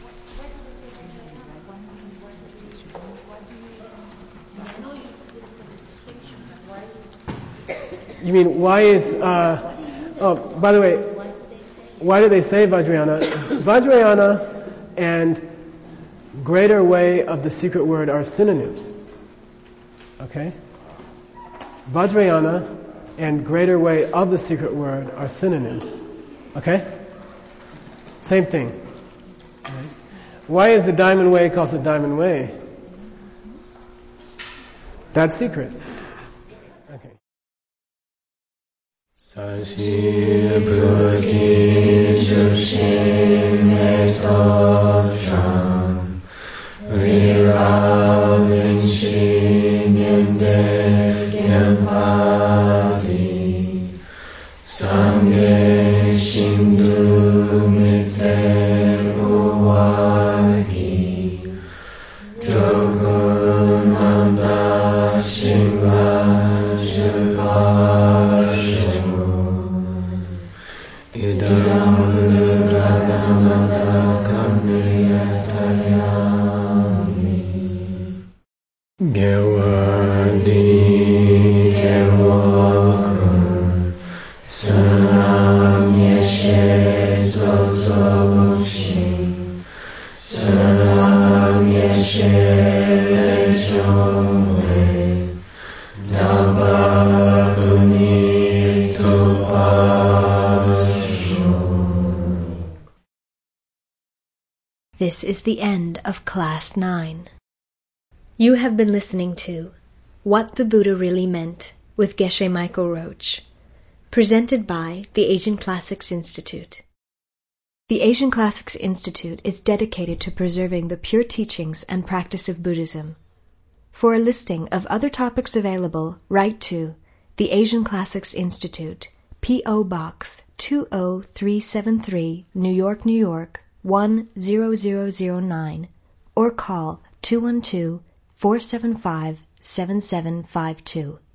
You mean, why is... oh, by the way, why do they say Vajrayana? Vajrayana and greater way of the secret word are synonyms. Okay? Vajrayana and greater way of the secret word are synonyms. Okay? Same thing. Right? Why is the diamond way called the diamond way? That's secret. Okay. Sashi Buddhi Jushin Metotram Riravin Shinyende Gyempati Sangye Shindu Mite Uwagi Jogunanda Shingla Idam Radhamada Kamniyatayami Gewadi Gewokun Sanam Yeshe Zozokshin Sanam Yeshe Lechome Damba Unito This is the end of Class 9. You have been listening to What the Buddha Really Meant with Geshe Michael Roach, presented by the Asian Classics Institute. The Asian Classics Institute is dedicated to preserving the pure teachings and practice of Buddhism. For a listing of other topics available, write to the Asian Classics Institute, P.O. Box 20373, New York, New York, 10009, or call 212-475-7752.